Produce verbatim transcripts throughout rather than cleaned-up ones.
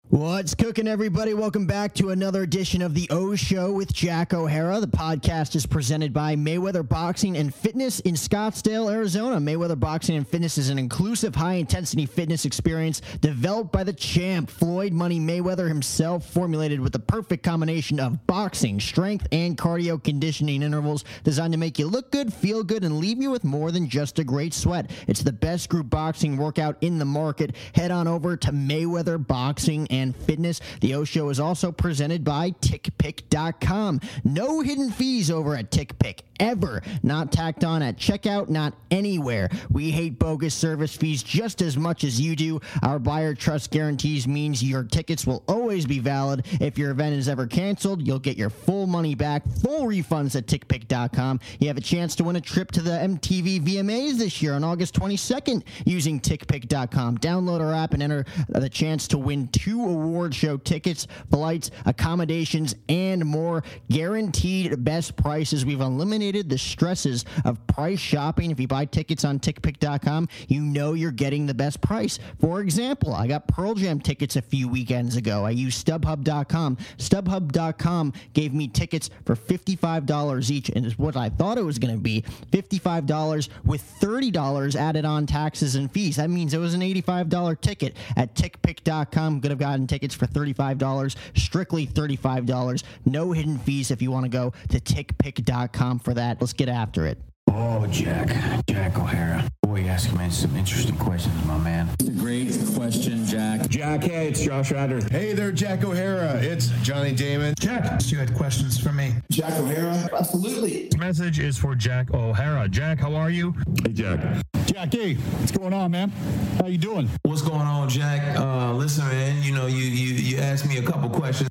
What's cooking, everybody? Welcome back to another edition of The O Show with Jack O'Hara. The podcast is presented by Mayweather Boxing and Fitness in Scottsdale, Arizona. Mayweather Boxing and Fitness is an inclusive, high-intensity fitness experience developed by the champ, Floyd Money Mayweather himself, formulated with the perfect combination of boxing, strength, and cardio conditioning intervals designed to make you look good, feel good, and leave you with more than just a great sweat. It's the best group boxing workout in the market. Head on over to Mayweather Boxing and and fitness. The O Show is also presented by tick pick dot com. No hidden fees over at TickPick, ever. Not tacked on at checkout, not anywhere. We hate bogus service fees just as much as you do. Our buyer trust guarantees means your tickets will always be valid. If your event is ever canceled, you'll get your full money back, full refunds at tick pick dot com. You have a chance to win a trip to the M T V V M As this year on August twenty-second using tick pick dot com. Download our app and enter the chance to win two award show tickets, flights, accommodations, and more. Guaranteed best prices. We've eliminated the stresses of price shopping. If you buy tickets on tick pick dot com, you know you're getting the best price. For example, I got Pearl Jam tickets a few weekends ago. I used StubHub dot com. StubHub dot com gave me tickets for fifty-five dollars each, and it's what I thought it was going to be, fifty-five dollars with thirty dollars added on taxes and fees. That means it was an eighty-five dollars ticket. At tick pick dot com, could have gotten tickets for thirty-five dollars, strictly thirty-five dollars. No hidden fees if you want to go to tick pick dot com for that. Let's get after it. Oh, Jack. Jack O'Hara. Boy, you ask me some interesting questions, my man. It's a great question, Jack. Jack, hey, it's Josh Adder. Hey there, Jack O'Hara. It's Johnny Damon. Jack, you had questions for me. Jack O'Hara? Absolutely. This message is for Jack O'Hara. Jack, how are you? Hey, Jack. Jack, hey, what's going on, man? How you doing? What's going on, Jack? Uh, listen, man, you know, you, you, you asked me a couple questions.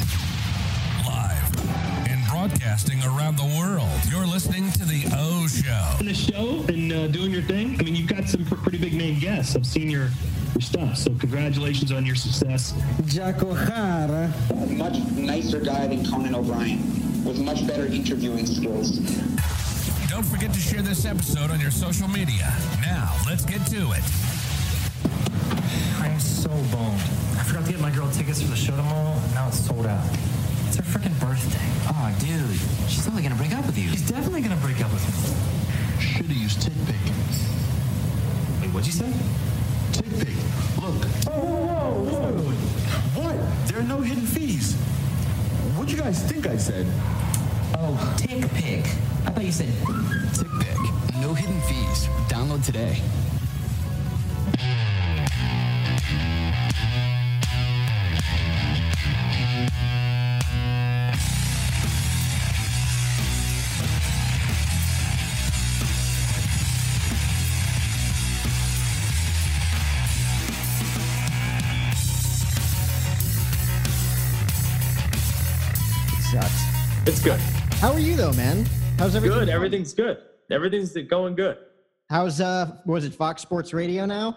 Broadcasting around the world. You're listening to The O Show. On the show and uh, doing your thing. I mean, you've got some pretty big name guests. I've seen your, your stuff, so congratulations on your success. Jack O'Hara. Much nicer guy than Conan O'Brien, with much better interviewing skills. Don't forget to share this episode on your social media. Now, let's get to it. I'm so boned. I forgot to get my girl tickets for the show tomorrow, and now it's sold out. It's her freaking birthday. Oh, dude. She's totally going to break up with you. She's definitely going to break up with me. Should've used TickPick. Wait, what'd you say? TickPick. Look. Oh, whoa, whoa, whoa. What? There are no hidden fees. What'd you guys think I said? Oh, TickPick. I thought you said... TickPick. No hidden fees. Download today. Sucks. It's good. How are you though, man? How's everything? Good. Going? Everything's good. Everything's going good. How's uh was it Fox Sports Radio now?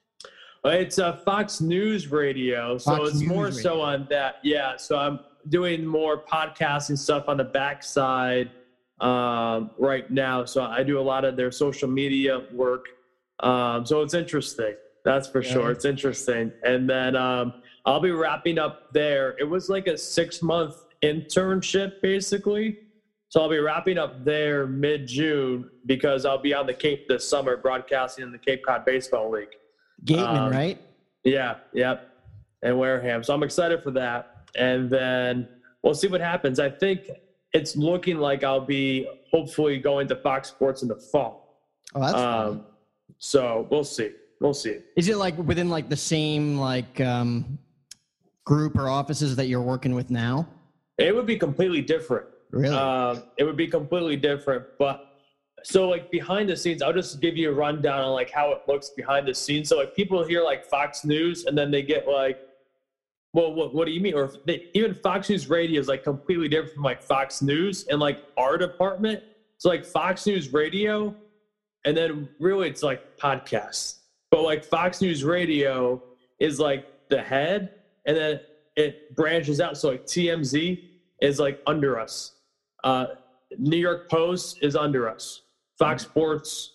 It's uh, Fox News Radio, so Fox it's News more Radio. so on that. Yeah, so I'm doing more podcasting stuff on the backside um, right now. So I do a lot of their social media work. Um, so it's interesting. That's for yeah. sure. It's interesting. And then um, I'll be wrapping up there. It was like a six-month internship, basically. So I'll be wrapping up there mid-June because I'll be on the Cape this summer broadcasting in the Cape Cod Baseball League. Gateman, um, right? Yeah, yep. And Wareham. So I'm excited for that. And then we'll see what happens. I think it's looking like I'll be hopefully going to Fox Sports in the fall. Oh, that's um, fun. So we'll see. We'll see. Is it like within like the same like um, group or offices that you're working with now? It would be completely different. Really? Um, it would be completely different. But so like behind the scenes, I'll just give you a rundown on like how it looks behind the scenes. So like people hear like Fox News and then they get like, well, what, what do you mean? Or they, even Fox News Radio is like completely different from like Fox News and like our department. So like Fox News Radio, and then really it's like podcasts. But like Fox News Radio is like the head, and then it branches out. So like T M Z is like under us. Uh, New York Post is under us. Fox Sports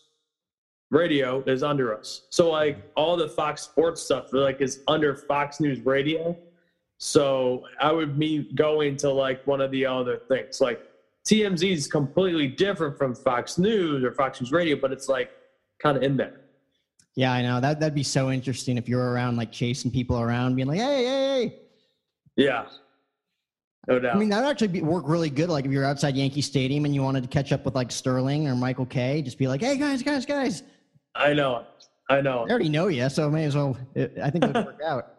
Radio is under us. So like all the Fox Sports stuff like is under Fox News Radio. So I would be going to like one of the other things. Like T M Z is completely different from Fox News or Fox News Radio, but it's like kind of in there. Yeah, I know. That, that'd be so interesting if you're around, like chasing people around, being like, hey, hey, hey. Yeah. No doubt. I mean, that would actually be, work really good. Like if you're outside Yankee Stadium and you wanted to catch up with like Sterling or Michael Kay, just be like, hey, guys, guys, guys. I know. I know. They already know you, so may as well. It, I think it would work out.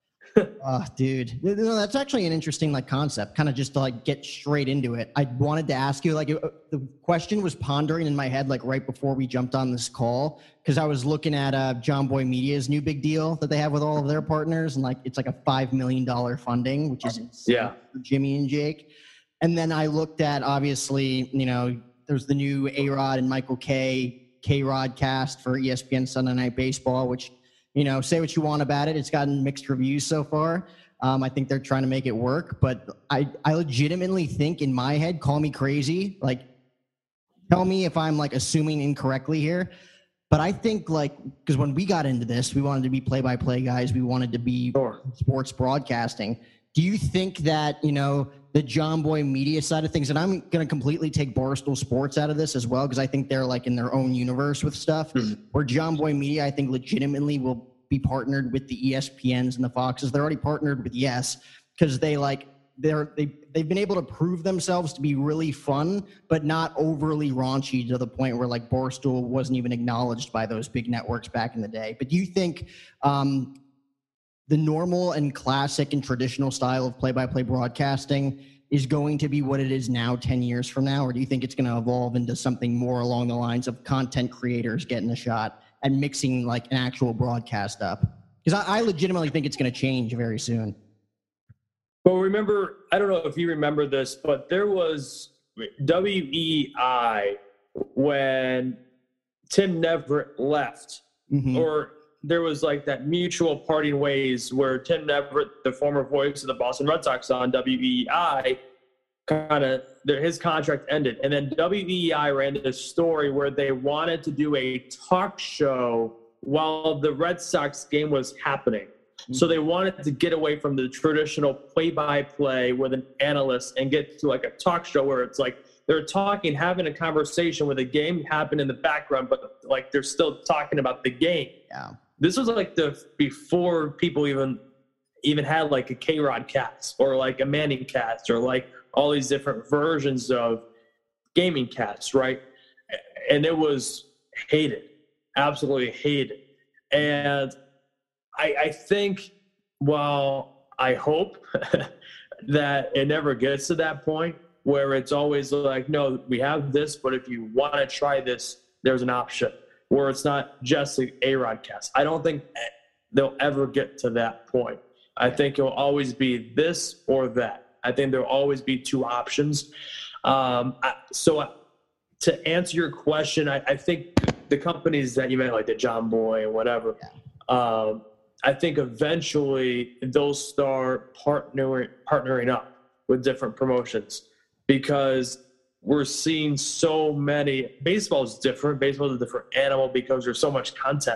Oh, dude. No, that's actually an interesting like concept, kind of just to like get straight into it. I wanted to ask you, like it, the question was pondering in my head like right before we jumped on this call, because I was looking at uh, John Boy Media's new big deal that they have with all of their partners, and like it's like a five million dollars funding, which is insane yeah. for Jimmy and Jake. And then I looked at, obviously, you know, there's the new A-Rod and Michael Kay, K-Rod cast for E S P N Sunday Night Baseball, which, you know, say what you want about it. It's gotten mixed reviews so far. Um, I think they're trying to make it work, but I, I legitimately think in my head, call me crazy, like tell me if I'm like assuming incorrectly here. But I think like, because when we got into this, we wanted to be play-by-play guys. We wanted to be sure. sports broadcasting. Do you think that, you know, the John Boy Media side of things, and I'm going to completely take Barstool Sports out of this as well, because I think they're like in their own universe with stuff, mm-hmm. where John Boy Media, I think legitimately will be partnered with the E S P Ns and the Foxes. They're already partnered with Yes, because they like, they're, they, they've been able to prove themselves to be really fun, but not overly raunchy to the point where like Barstool wasn't even acknowledged by those big networks back in the day. But do you think, um, the normal and classic and traditional style of play-by-play broadcasting is going to be what it is now ten years from now? Or do you think it's going to evolve into something more along the lines of content creators getting a shot and mixing like an actual broadcast up? Because I, I legitimately think it's going to change very soon. Well, remember, I don't know if you remember this, but there was W E I when Tim Neverett left, mm-hmm. or there was like that mutual parting ways where Tim Neverett, the former voice of the Boston Red Sox on W E I, kind of his contract ended. And then W E I ran this story where they wanted to do a talk show while the Red Sox game was happening. Mm-hmm. So they wanted to get away from the traditional play-by-play with an analyst and get to like a talk show where it's like they're talking, having a conversation with a game happened in the background, but like they're still talking about the game. Yeah. This was like the before people even even had like a K-Rod cast or like a Manning cast or like all these different versions of gaming casts, right? And it was hated, absolutely hated. And I, I think, well, I hope that it never gets to that point where it's always like, no, we have this, but if you want to try this, there's an option. Where it's not just the A-Rod cast. I don't think they'll ever get to that point. I think it'll always be this or that. I think there'll always be two options. Um, I, so I, to answer your question, I, I think the companies that you mentioned, like the John Boy and whatever, yeah. um, I think eventually they'll start partnering partnering up with different promotions because we're seeing so many. Baseball is different. Baseball is a different animal because there's so much content.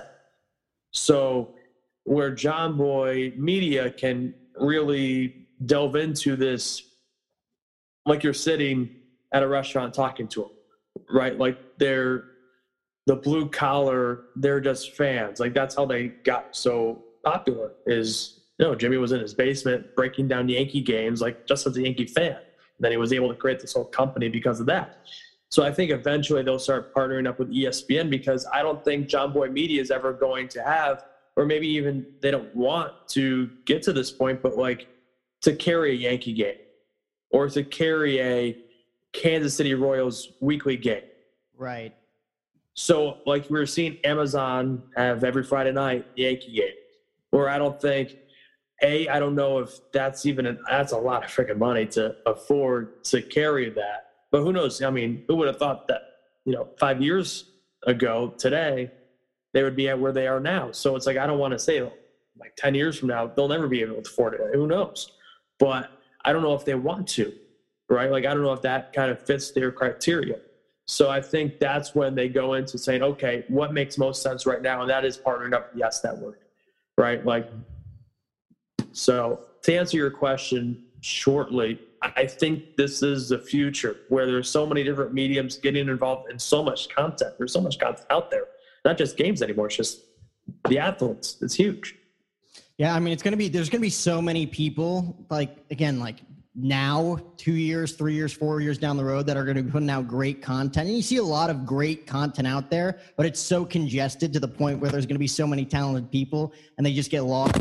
So where John Boy Media can really delve into this, like you're sitting at a restaurant talking to them, right? Like they're the blue collar, they're just fans. Like that's how they got so popular is, you know, Jimmy was in his basement breaking down Yankee games, like just as a Yankee fan. Then he was able to create this whole company because of that. So I think eventually they'll start partnering up with E S P N because I don't think John Boy Media is ever going to have, or maybe even they don't want to get to this point, but like to carry a Yankee game or to carry a Kansas City Royals weekly game. Right. So like we were seeing Amazon have every Friday night the Yankee game, where I don't think, A, I don't know if that's even, an, that's a lot of freaking money to afford to carry that. But who knows? I mean, who would have thought that, you know, five years ago today, they would be at where they are now. So it's like, I don't want to say like ten years from now, they'll never be able to afford it. Who knows? But I don't know if they want to, right? Like, I don't know if that kind of fits their criteria. So I think that's when they go into saying, okay, what makes most sense right now? And that is partnering up with Yes Network, right? Like, so to answer your question shortly, I think this is the future where there's so many different mediums getting involved in so much content. There's so much content out there, not just games anymore. It's just the athletes. It's huge. Yeah. I mean, it's going to be, there's going to be so many people, like, again, like now, two years, three years, four years down the road that are going to be putting out great content. And you see a lot of great content out there, but it's so congested to the point where there's going to be so many talented people and they just get lost.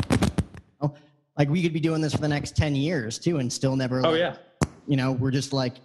Like we could be doing this for the next ten years too and still never, oh like, yeah, you know, we're just like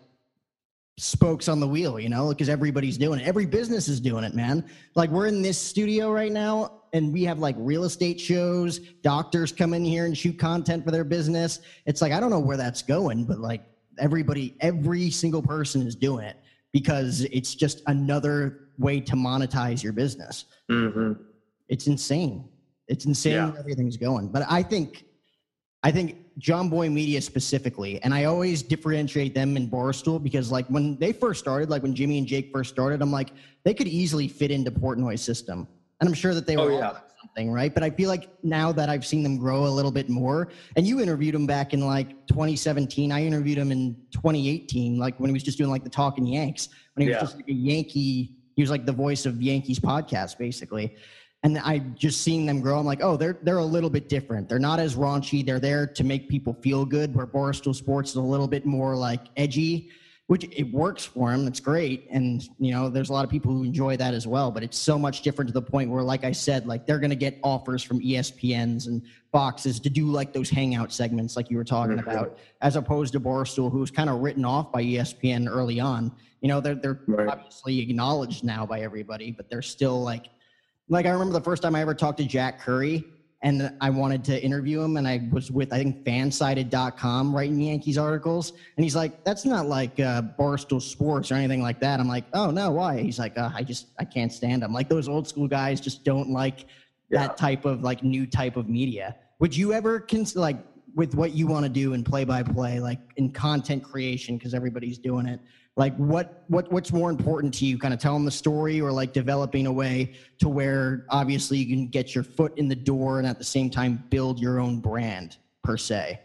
spokes on the wheel, you know, because everybody's doing it. Every business is doing it, man. Like we're in this studio right now and we have like real estate shows, doctors come in here and shoot content for their business. It's like, I don't know where that's going, but like everybody, every single person is doing it because it's just another way to monetize your business. Mm-hmm. It's insane. It's insane Yeah. where everything's going. But I think, I think John Boy Media specifically, and I always differentiate them in Barstool because like when they first started, like when Jimmy and Jake first started, I'm like, they could easily fit into Portnoy's system. And I'm sure that they were Oh, all yeah. about something, right? But I feel like now that I've seen them grow a little bit more, and you interviewed him back in like twenty seventeen. I interviewed him in twenty eighteen, like when he was just doing like the Talking Yanks, when he was Yeah. just like a Yankee, he was like the voice of Yankees podcast, basically. And I just seeing them grow, I'm like, oh, they're they're a little bit different. They're not as raunchy. They're there to make people feel good, where Barstool Sports is a little bit more like edgy, which it works for them. It's great. And, you know, there's a lot of people who enjoy that as well. But it's so much different to the point where, like I said, like they're going to get offers from E S P Ns and Foxes to do like those hangout segments like you were talking Mm-hmm. about, as opposed to Barstool, who was kind of written off by E S P N early on. You know, they're, they're Right. obviously acknowledged now by everybody, but they're still like, Like I remember the first time I ever talked to Jack Curry and I wanted to interview him and I was with, I think, fansided dot com writing Yankees articles. And he's like, that's not like uh, Barstool Sports or anything like that. I'm like, oh, no, why? He's like, uh, I just, I can't stand them. Like those old school guys just don't like Yeah. that type of like new type of media. Would you ever consider, like with what you want to do in play by play, like in content creation, because everybody's doing it, like what, what, what's more important to you, kind of telling the story or like developing a way to where obviously you can get your foot in the door and at the same time build your own brand per se?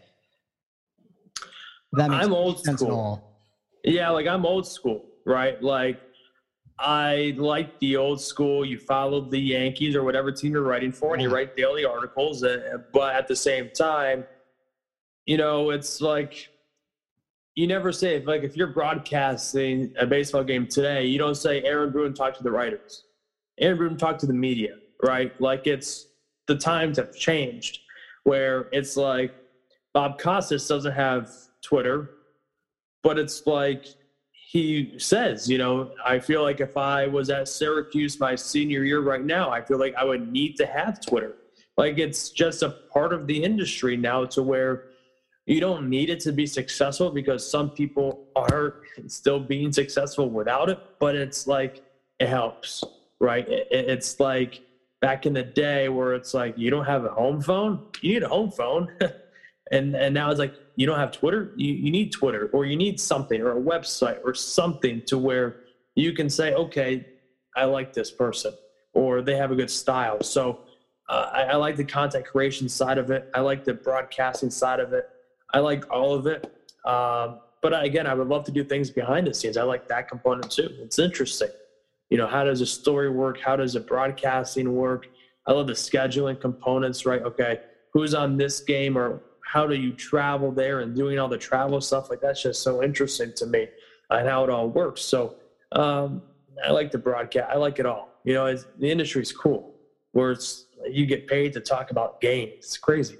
That makes I'm old sense at school. all. Yeah, like I'm old school, right? Like I like the old school. You followed the Yankees or whatever team you're writing for, and you write daily articles. Uh, but at the same time, you know, it's like you never say, if, like if you're broadcasting a baseball game today, you don't say Aaron Boone talked to the writers. Aaron Boone talked to the media, right? Like it's the times have changed where it's like Bob Costas doesn't have Twitter, but it's like he says, you know, I feel like if I was at Syracuse my senior year right now, I feel like I would need to have Twitter. Like it's just a part of the industry now to where you don't need it to be successful because some people are still being successful without it, but it's like it helps, right? It, it's like back in the day where it's like you don't have a home phone, you need a home phone. and and now it's like you don't have Twitter, you, you need Twitter or you need something or a website or something to where you can say, okay, I like this person or they have a good style. So uh, I, I like the content creation side of it. I like the broadcasting side of it. I like all of it. Um, but again, I would love to do things behind the scenes. I like that component too. It's interesting. You know, how does a story work? How does a broadcasting work? I love the scheduling components, right? Okay, who's on this game or how do you travel there and doing all the travel stuff? Like that's just so interesting to me and how it all works. So um, I like the broadcast. I like it all. You know, it's, the industry's cool where it's, you get paid to talk about games. It's crazy.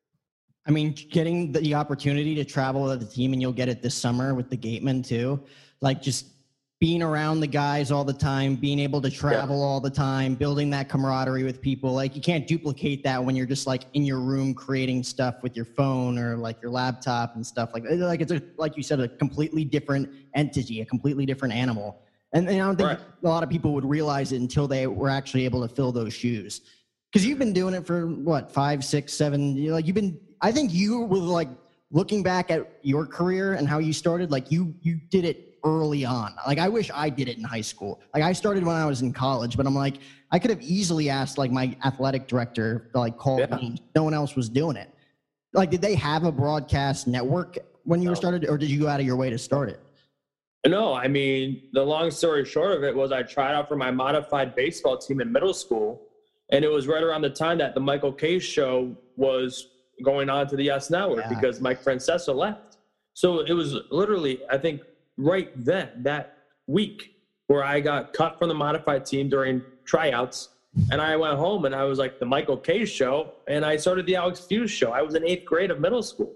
I mean, getting the opportunity to travel with the team, and you'll get it this summer with the Gatemen too. Like just being around the guys all the time, being able to travel yeah. all the time, building that camaraderie with people. Like you can't duplicate that when you're just like in your room creating stuff with your phone or like your laptop and stuff like that. Like it's a, like you said, a completely different entity, a completely different animal. And, and I don't think right. a lot of people would realize it until they were actually able to fill those shoes. Because you've been doing it for what, five, six, seven, you know, like you've been, I think you were like looking back at your career and how you started, like you, you did it early on. Like I wish I did it in high school. Like I started when I was in college, but I'm like, I could have easily asked like my athletic director to like call yeah. me. No one else was doing it. Like, did they have a broadcast network when you No. were started, or did you go out of your way to start it? No, I mean, the long story short of it was I tried out for my modified baseball team in middle school, and it was right around the time that the Michael Kay show was going on to the Yes Network Yeah. because Mike Francesa left. So it was literally, I think, right then, that week, where I got cut from the modified team during tryouts, and I went home and I was like, the Michael Kay show, and I started the Alex Fuse show. I was in eighth grade of middle school.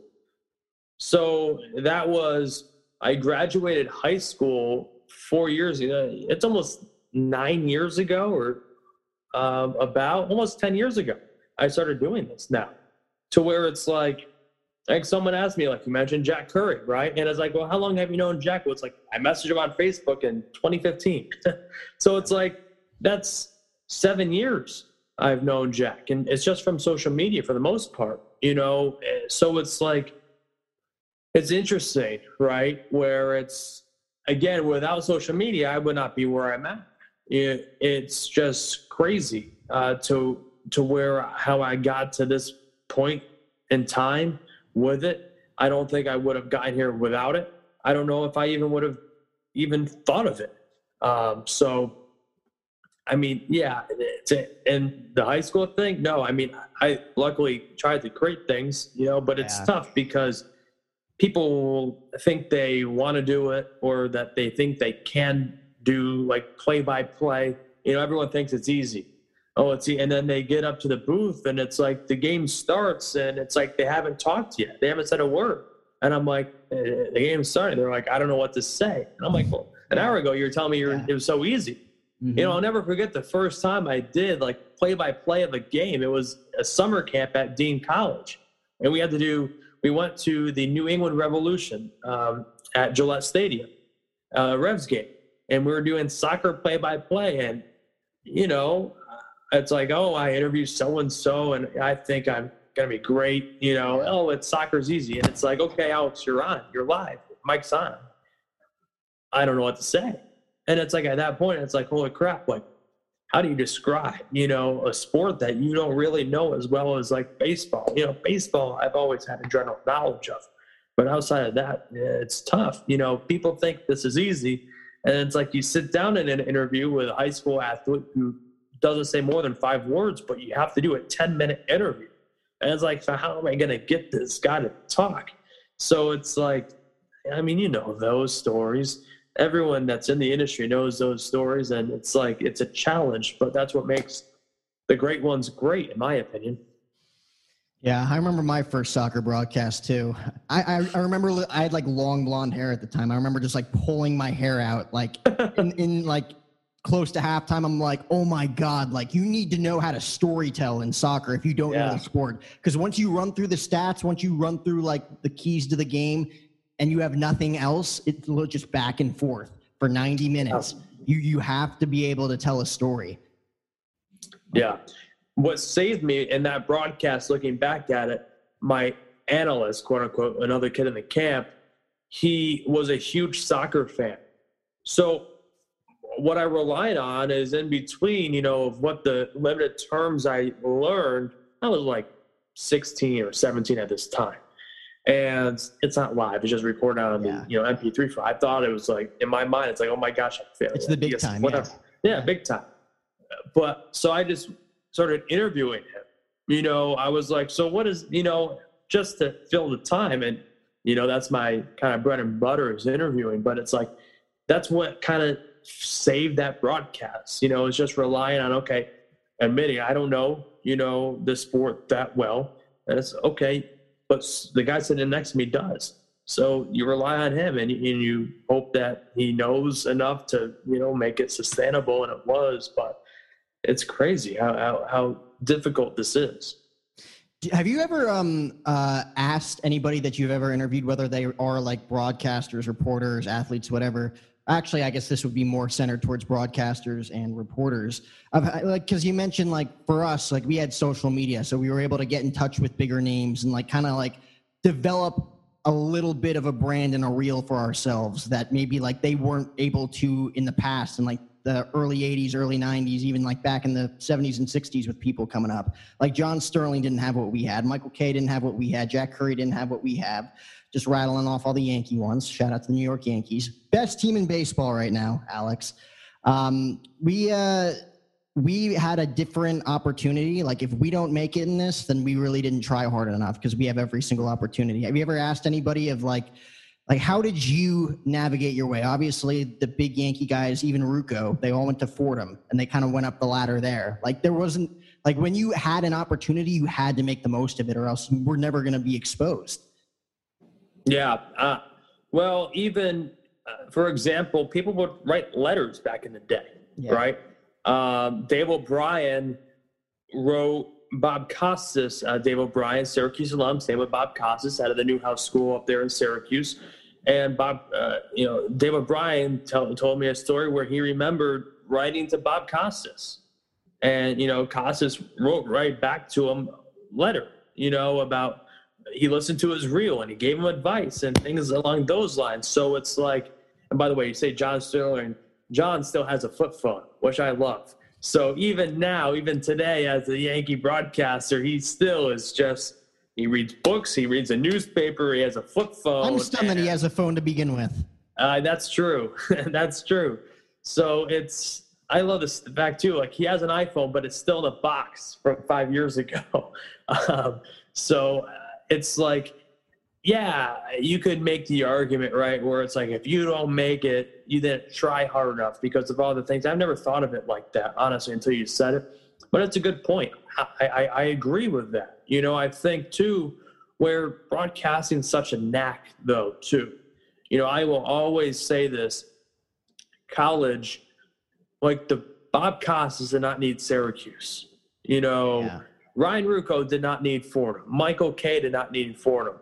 So that was, I graduated high school four years ago. It's almost nine years ago, or um, about almost ten years ago. I started doing this now, to where it's like, like someone asked me, like, you mentioned Jack Curry, right? And it's like, well, how long have you known Jack? Well, it's like, I messaged him on Facebook in twenty fifteen. So it's like, that's seven years I've known Jack. And it's just from social media for the most part, you know? So it's like, it's interesting, right? Where it's, again, without social media, I would not be where I'm at. It, it's just crazy uh, to to where how I got to this point in time with it. I don't think I would have gotten here without it. I don't know if I even would have even thought of it. Um, so, I mean, yeah, it's a, and the high school thing, no, I mean, I luckily tried to create things, you know, but it's Yeah. tough because people think they want to do it, or that they think they can do like play by play. You know, everyone thinks it's easy. Oh, it's e- and then they get up to the booth and it's like the game starts and it's like they haven't talked yet. They haven't said a word. And I'm like, eh, the game's starting. They're like, I don't know what to say. And I'm like, well, an hour ago you were telling me you were, Yeah. it was so easy. Mhm. You know, I'll never forget the first time I did like play by play of a game. It was a summer camp at Dean College, and we had to do. We went to the New England Revolution um, at Gillette Stadium, uh, Revs game, and we were doing soccer play by play. And you know, it's like, oh, I interviewed so and so, and I think I'm gonna be great. You know, oh, it's soccer's easy, and it's like, okay, Alex, you're on, you're live, Mike's on. I don't know what to say. And it's like, at that point, it's like, holy crap, like, how do you describe, you know, a sport that you don't really know as well as like baseball? You know, baseball, I've always had a general knowledge of, but outside of that, it's tough. You know, people think this is easy, and it's like you sit down in an interview with a high school athlete who doesn't say more than five words, but you have to do a ten minute interview. And it's like, so how am I going to get this guy to talk? So it's like, I mean, you know, those stories. Everyone that's in the industry knows those stories, and it's like, it's a challenge, but that's what makes the great ones great, in my opinion. Yeah, I remember my first soccer broadcast too. I, I, I remember li- I had like long blonde hair at the time. I remember just like pulling my hair out, like in, in like close to halftime. I'm like, oh my God, like you need to know how to storytell in soccer if you don't Yeah. know the sport. Because once you run through the stats, once you run through like the keys to the game, and you have nothing else, it's just back and forth for ninety minutes. You you have to be able to tell a story. Yeah. What saved me in that broadcast, looking back at it, my analyst, quote unquote, another kid in the camp, he was a huge soccer fan. So what I relied on is in between, you know, of what the limited terms I learned, I was like sixteen or seventeen at this time. And it's not live. It's just recorded on Yeah. the, you know, M P three. I thought it was like, in my mind, it's like, oh my gosh, I failed. It's the big time, Whatever. Yeah, big time. But so I just started interviewing him. You know, I was like, so what is, you know, just to fill the time. And, you know, that's my kind of bread and butter is interviewing. But it's like, that's what kind of saved that broadcast. You know, it's just relying on, okay, admitting I don't know, you know, the sport that well. And it's okay. But the guy sitting next to me does. So you rely on him, and, and you hope that he knows enough to, you know, make it sustainable, and it was. But it's crazy how how, how difficult this is. Have you ever um, uh, asked anybody that you've ever interviewed, whether they are like broadcasters, reporters, athletes, whatever? Actually, I guess this would be more centered towards broadcasters and reporters. I've, like, because you mentioned, like, for us, like, we had social media, so we were able to get in touch with bigger names and, like, kind of, like, develop a little bit of a brand and a reel for ourselves that maybe like they weren't able to in the past and like the early eighties, early nineties, even like back in the seventies and sixties with people coming up. Like John Sterling didn't have what we had. Michael Kay didn't have what we had. Jack Curry didn't have what we have. Just rattling off all the Yankee ones. Shout out to the New York Yankees. Best team in baseball right now, Alex. Um, we uh, we had a different opportunity. Like if we don't make it in this, then we really didn't try hard enough because we have every single opportunity. Have you ever asked anybody of like, Like, how did you navigate your way? Obviously, the big Yankee guys, even Ruocco, they all went to Fordham, and they kind of went up the ladder there. Like, there wasn't – like, when you had an opportunity, you had to make the most of it, or else we're never going to be exposed. Yeah. Uh, well, even, uh, for example, people would write letters back in the day, yeah. right? Um, Dave O'Brien wrote Bob Costas, uh, Dave O'Brien, Syracuse alum, same with Bob Costas out of the Newhouse School up there in Syracuse. And Bob, uh, you know, Dave O'Brien t- told me a story where he remembered writing to Bob Costas. And, you know, Costas wrote right back to him a letter, you know, about he listened to his reel and he gave him advice and things along those lines. So it's like, and by the way, you say John Sterling, John still has a flip phone, which I love. So even now, even today, as a Yankee broadcaster, he still is just, he reads books, he reads a newspaper, he has a flip phone. I'm stunned that he has a phone to begin with. Uh, that's true. That's true. So it's, I love this fact too. Like he has an iPhone, but it's still in a box from five years ago. um, so uh, it's like, yeah, you could make the argument, right, where it's like if you don't make it, you didn't try hard enough because of all the things. I've never thought of it like that, honestly, until you said it. But it's a good point. I, I, I agree with that. You know, I think, too, where broadcasting is such a knack, though, too. You know, I will always say this. College, like the Bob Costas did not need Syracuse. You know, yeah. Ryan Ruocco did not need Fordham. Michael Kay did not need Fordham.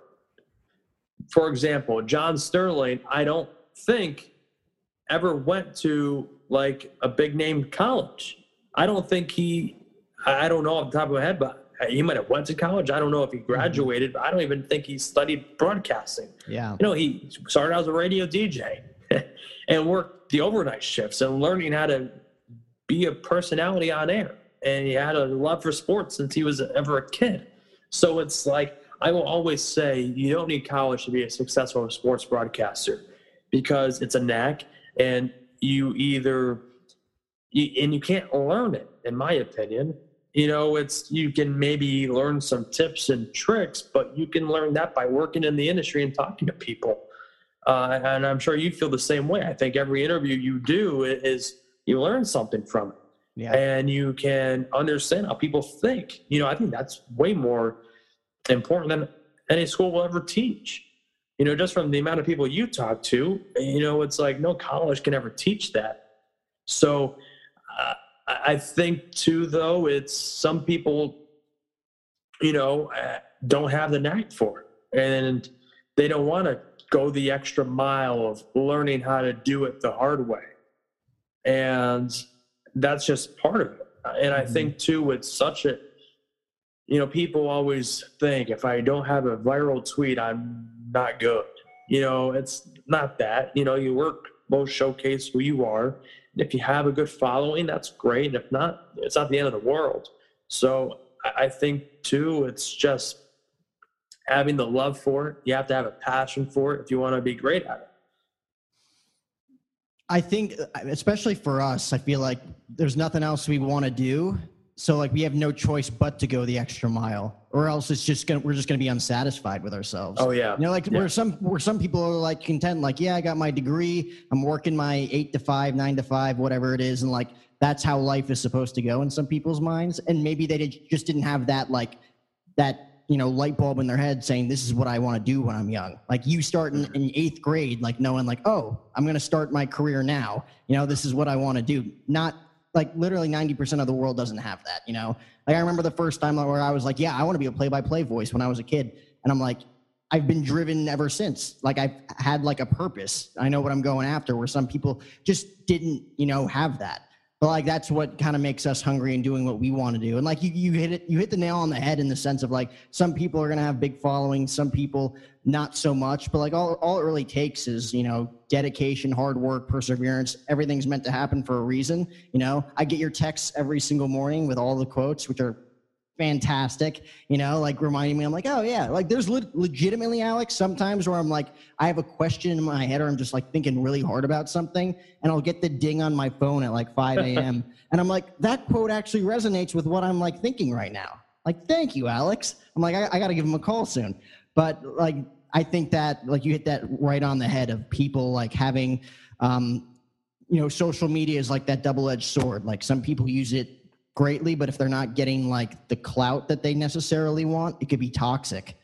For example, John Sterling, I don't think ever went to like a big name college. I don't think he, I don't know off the top of my head, but he might have went to college. I don't know if he graduated, mm-hmm. but I don't even think he studied broadcasting. Yeah. You know, he started out as a radio D J and worked the overnight shifts and learning how to be a personality on air. And he had a love for sports since he was ever a kid. So it's like, I will always say you don't need college to be a successful sports broadcaster because it's a knack and you either you, and you can't learn it, in my opinion. You know, it's you can maybe learn some tips and tricks, but you can learn that by working in the industry and talking to people. Uh, and I'm sure you feel the same way. I think every interview you do is you learn something from it. Yeah. And you can understand how people think. You know, I think that's way more important than any school will ever teach. You know, just from the amount of people you talk to, you know, it's like no college can ever teach that. So uh, I think too, though, it's some people, you know, uh, don't have the knack for it, and they don't want to go the extra mile of learning how to do it the hard way. And that's just part of it. And I mm-hmm. think too, it's such a, you know, people always think if I don't have a viral tweet, I'm not good. You know, it's not that. You know, you work, both showcase who you are. And if you have a good following, that's great. And if not, it's not the end of the world. So I think, too, it's just having the love for it. You have to have a passion for it if you want to be great at it. I think, especially for us, I feel like there's nothing else we want to do. So like we have no choice but to go the extra mile, or else it's just gonna we're just gonna be unsatisfied with ourselves. Oh yeah, you know, like yeah. where some where some people are like content, like yeah, I got my degree, I'm working my eight to five, nine to five, whatever it is, and like that's how life is supposed to go in some people's minds, and maybe they did, just didn't have that like that you know light bulb in their head saying this is what I want to do when I'm young. Like you start in, in eighth grade, like knowing like oh I'm gonna start my career now. You know, this is what I want to do, not. Like literally ninety percent of the world doesn't have that, you know? Like I remember the first time where I was like, yeah, I want to be a play-by-play voice when I was a kid. And I'm like, I've been driven ever since. Like I've had like a purpose. I know what I'm going after, where some people just didn't, you know, have that. But like, that's what kind of makes us hungry and doing what we want to do. And like, you, you hit it, you hit the nail on the head in the sense of like, some people are going to have big followings, some people not so much, but like all, all it really takes is, you know, dedication, hard work, perseverance. Everything's meant to happen for a reason. You know, I get your texts every single morning with all the quotes, which are fantastic, you know, like reminding me, I'm like, oh yeah, like there's le- legitimately, Alex, sometimes where I'm like, I have a question in my head or I'm just like thinking really hard about something and I'll get the ding on my phone at like five a.m. and I'm like, that quote actually resonates with what I'm like thinking right now. Like, thank you, Alex. I'm like, I, I got to give him a call soon. But like, I think that like you hit that right on the head of people like having, um, you know, social media is like that double-edged sword. Like some people use it greatly, but if they're not getting like the clout that they necessarily want, it could be toxic.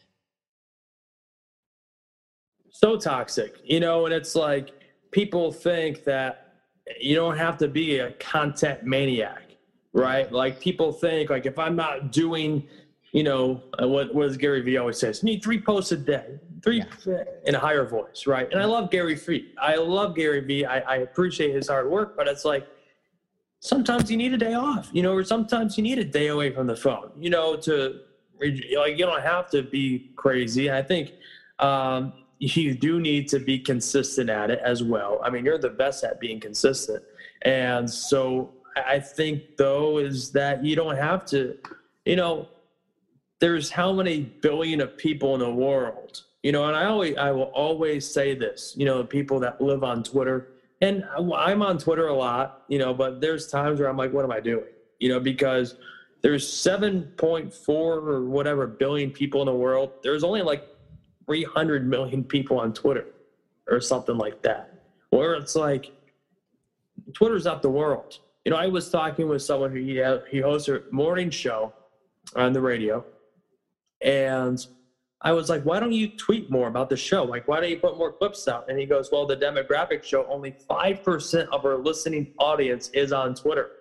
So toxic, you know, and it's like people think that you don't have to be a content maniac, right? Like people think like if I'm not doing, you know, what, what does Gary Vee always says? You need three posts a day, three yeah. in a higher voice, right? And I love Gary Vee. I love Gary Vee. I, I appreciate his hard work, but it's like, sometimes you need a day off, you know, or sometimes you need a day away from the phone, you know, to like, you don't have to be crazy. I think um, you do need to be consistent at it as well. I mean, you're the best at being consistent. And so I think though, is that you don't have to, you know, there's how many billion of people in the world, you know, and I always, I will always say this, you know, the people that live on Twitter. And I'm on Twitter a lot, you know, but there's times where I'm like, what am I doing? You know, because there's seven point four or whatever billion people in the world. There's only like three hundred million people on Twitter or something like that. Where it's like, Twitter's not the world. You know, I was talking with someone who he, had, he hosts a morning show on the radio. And I was like, why don't you tweet more about the show? Like, why don't you put more clips out? And he goes, well, the demographic show, only five percent of our listening audience is on Twitter.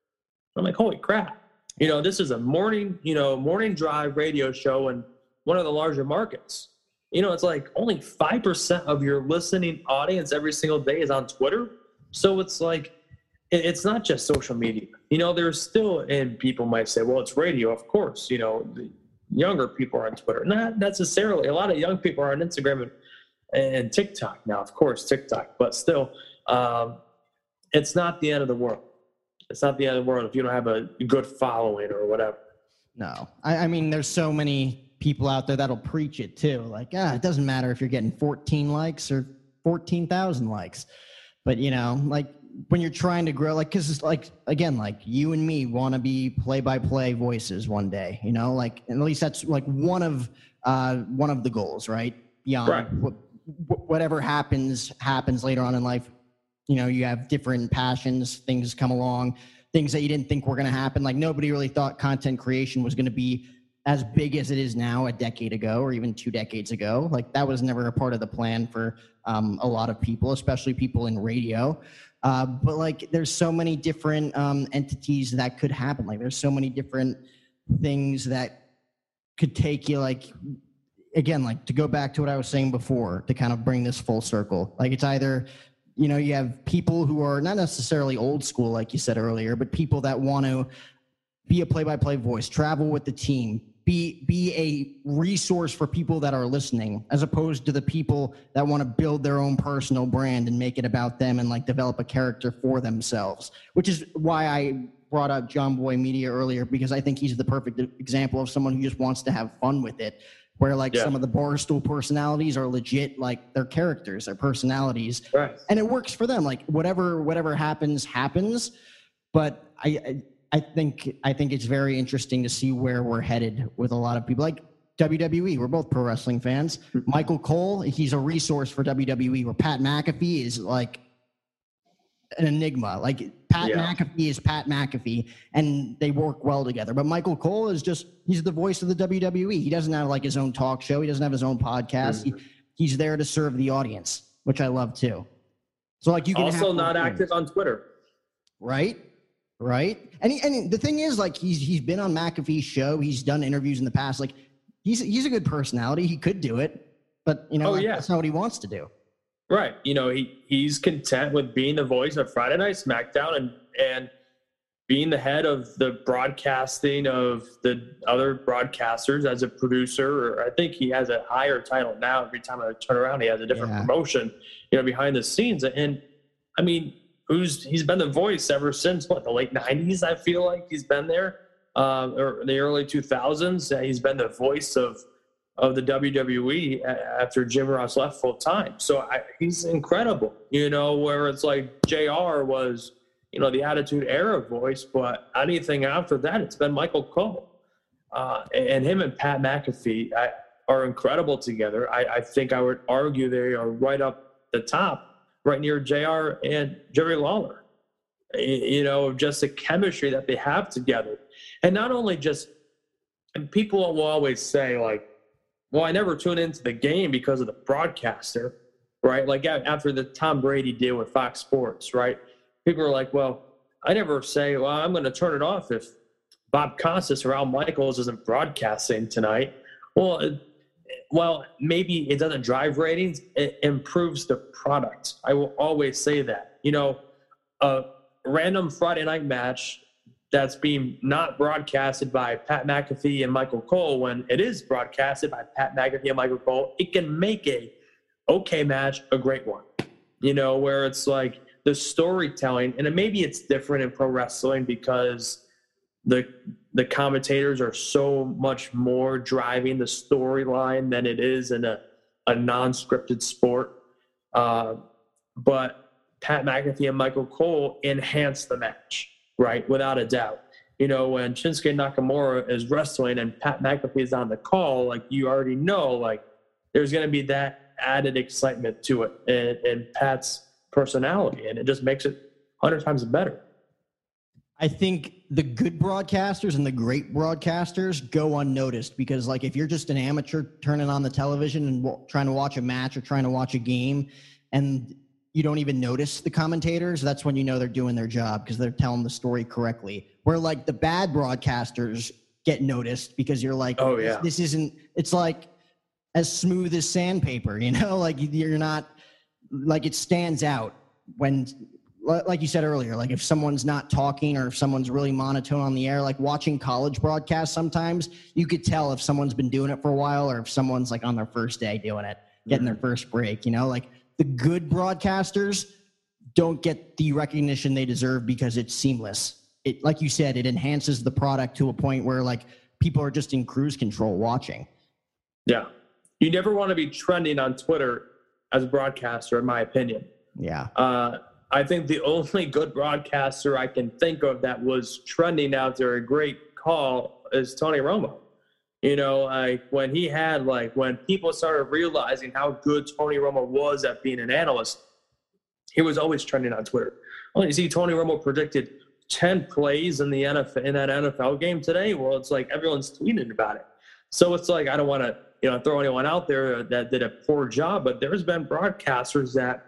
I'm like, holy crap. You know, this is a morning, you know, morning drive radio show in one of the larger markets. You know, it's like only five percent of your listening audience every single day is on Twitter. So it's like, it's not just social media. You know, there's still, and people might say, well, it's radio, of course, you know, the, younger people are on Twitter. Not necessarily. A lot of young people are on Instagram and, and TikTok now, of course, TikTok. But still, um, it's not the end of the world. It's not the end of the world if you don't have a good following or whatever. No. I, I mean, there's so many people out there that'll preach it too. Like, ah, it doesn't matter if you're getting fourteen likes or fourteen thousand likes. But, you know, like, when you're trying to grow, like, because it's like, again, like you and me want to be play-by-play voices one day, you know, like, and at least that's like one of uh, one of the goals, right? Beyond right. What, whatever happens, happens later on in life. You know, you have different passions, things come along, things that you didn't think were going to happen. Like nobody really thought content creation was going to be as big as it is now a decade ago or even two decades ago. Like that was never a part of the plan for um, a lot of people, especially people in radio. Uh, but like, there's so many different um, entities that could happen. Like there's so many different things that could take you, like, again, like to go back to what I was saying before, to kind of bring this full circle. Like it's either, you know, you have people who are not necessarily old school, like you said earlier, but people that want to be a play-by-play voice, travel with the team, be be a resource for people that are listening, as opposed to the people that want to build their own personal brand and make it about them and like develop a character for themselves, which is why I brought up John Boy Media earlier, because I think he's the perfect example of someone who just wants to have fun with it, where like yeah. some of the Barstool personalities are legit, like their characters, their personalities, right. and it works for them. Like whatever whatever happens, happens. But I, I I think I think it's very interesting to see where we're headed with a lot of people. Like W W E, we're both pro wrestling fans. Michael Cole, he's a resource for W W E, where Pat McAfee is like an enigma. Like Pat yeah. McAfee is Pat McAfee, and they work well together. But Michael Cole is just, he's the voice of the W W E. He doesn't have like his own talk show. He doesn't have his own podcast. Mm-hmm. He, he's there to serve the audience, which I love too. So like you can also have not active on Twitter. Right? Right. And he, and the thing is, like, he's he's been on McAfee's show. He's done interviews in the past. Like, he's he's a good personality. He could do it, but you know, oh, yeah. that's not what he wants to do. Right. You know, he he's content with being the voice of Friday Night SmackDown, and and being the head of the broadcasting of the other broadcasters as a producer, or I think he has a higher title now. Every time I turn around, he has a different yeah. promotion, you know, behind the scenes. And I mean, who's he's been the voice ever since what the late nineties. I feel like he's been there, um, or the early two thousands. Uh, he's been the voice of of the W W E after Jim Ross left full time. So I, he's incredible, you know. Where it's like J R was, you know, the Attitude Era voice, but anything after that, it's been Michael Cole. Uh, and him and Pat McAfee I, are incredible together. I, I think I would argue they are right up the top, right near J R and Jerry Lawler, you know, just the chemistry that they have together. And not only just, and people will always say, like, well, I never tune into the game because of the broadcaster, right? Like after the Tom Brady deal with Fox Sports, right? People are like, well, I never say, well, I'm going to turn it off if Bob Costas or Al Michaels isn't broadcasting tonight. Well, it, well, maybe it doesn't drive ratings. It improves the product. I will always say that. You know, a random Friday night match that's being not broadcasted by Pat McAfee and Michael Cole, when it is broadcasted by Pat McAfee and Michael Cole, it can make a okay match a great one. You know, where it's like, the storytelling, and maybe it's different in pro wrestling because the the commentators are so much more driving the storyline than it is in a, a non-scripted sport. Uh, but Pat McAfee and Michael Cole enhance the match, right? Without a doubt. You know, when Shinsuke Nakamura is wrestling and Pat McAfee is on the call, like you already know, like there's going to be that added excitement to it. And, and Pat's personality, and it just makes it a hundred times better. I think the good broadcasters and the great broadcasters go unnoticed because, like, if you're just an amateur turning on the television and w- trying to watch a match or trying to watch a game and you don't even notice the commentators, that's when you know they're doing their job because they're telling the story correctly. Where, like, the bad broadcasters get noticed because you're like, oh, yeah, this, this isn't, it's like as smooth as sandpaper, you know, like you're not, like it stands out when, like you said earlier, like if someone's not talking or if someone's really monotone on the air, like watching college broadcasts, sometimes you could tell if someone's been doing it for a while or if someone's like on their first day doing it, getting their first break, you know, like the good broadcasters don't get the recognition they deserve because it's seamless. It, like you said, it enhances the product to a point where like people are just in cruise control watching. Yeah. You never want to be trending on Twitter as a broadcaster, in my opinion. Yeah. Uh, I think the only good broadcaster I can think of that was trending out there, a great call, is Tony Romo. You know, like when he had, like, when people started realizing how good Tony Romo was at being an analyst, he was always trending on Twitter. Well, you see, Tony Romo predicted ten plays in the N F L, in that N F L game today. Well, it's like everyone's tweeting about it. So it's like, I don't want to, you know, throw anyone out there that did a poor job, but there's been broadcasters that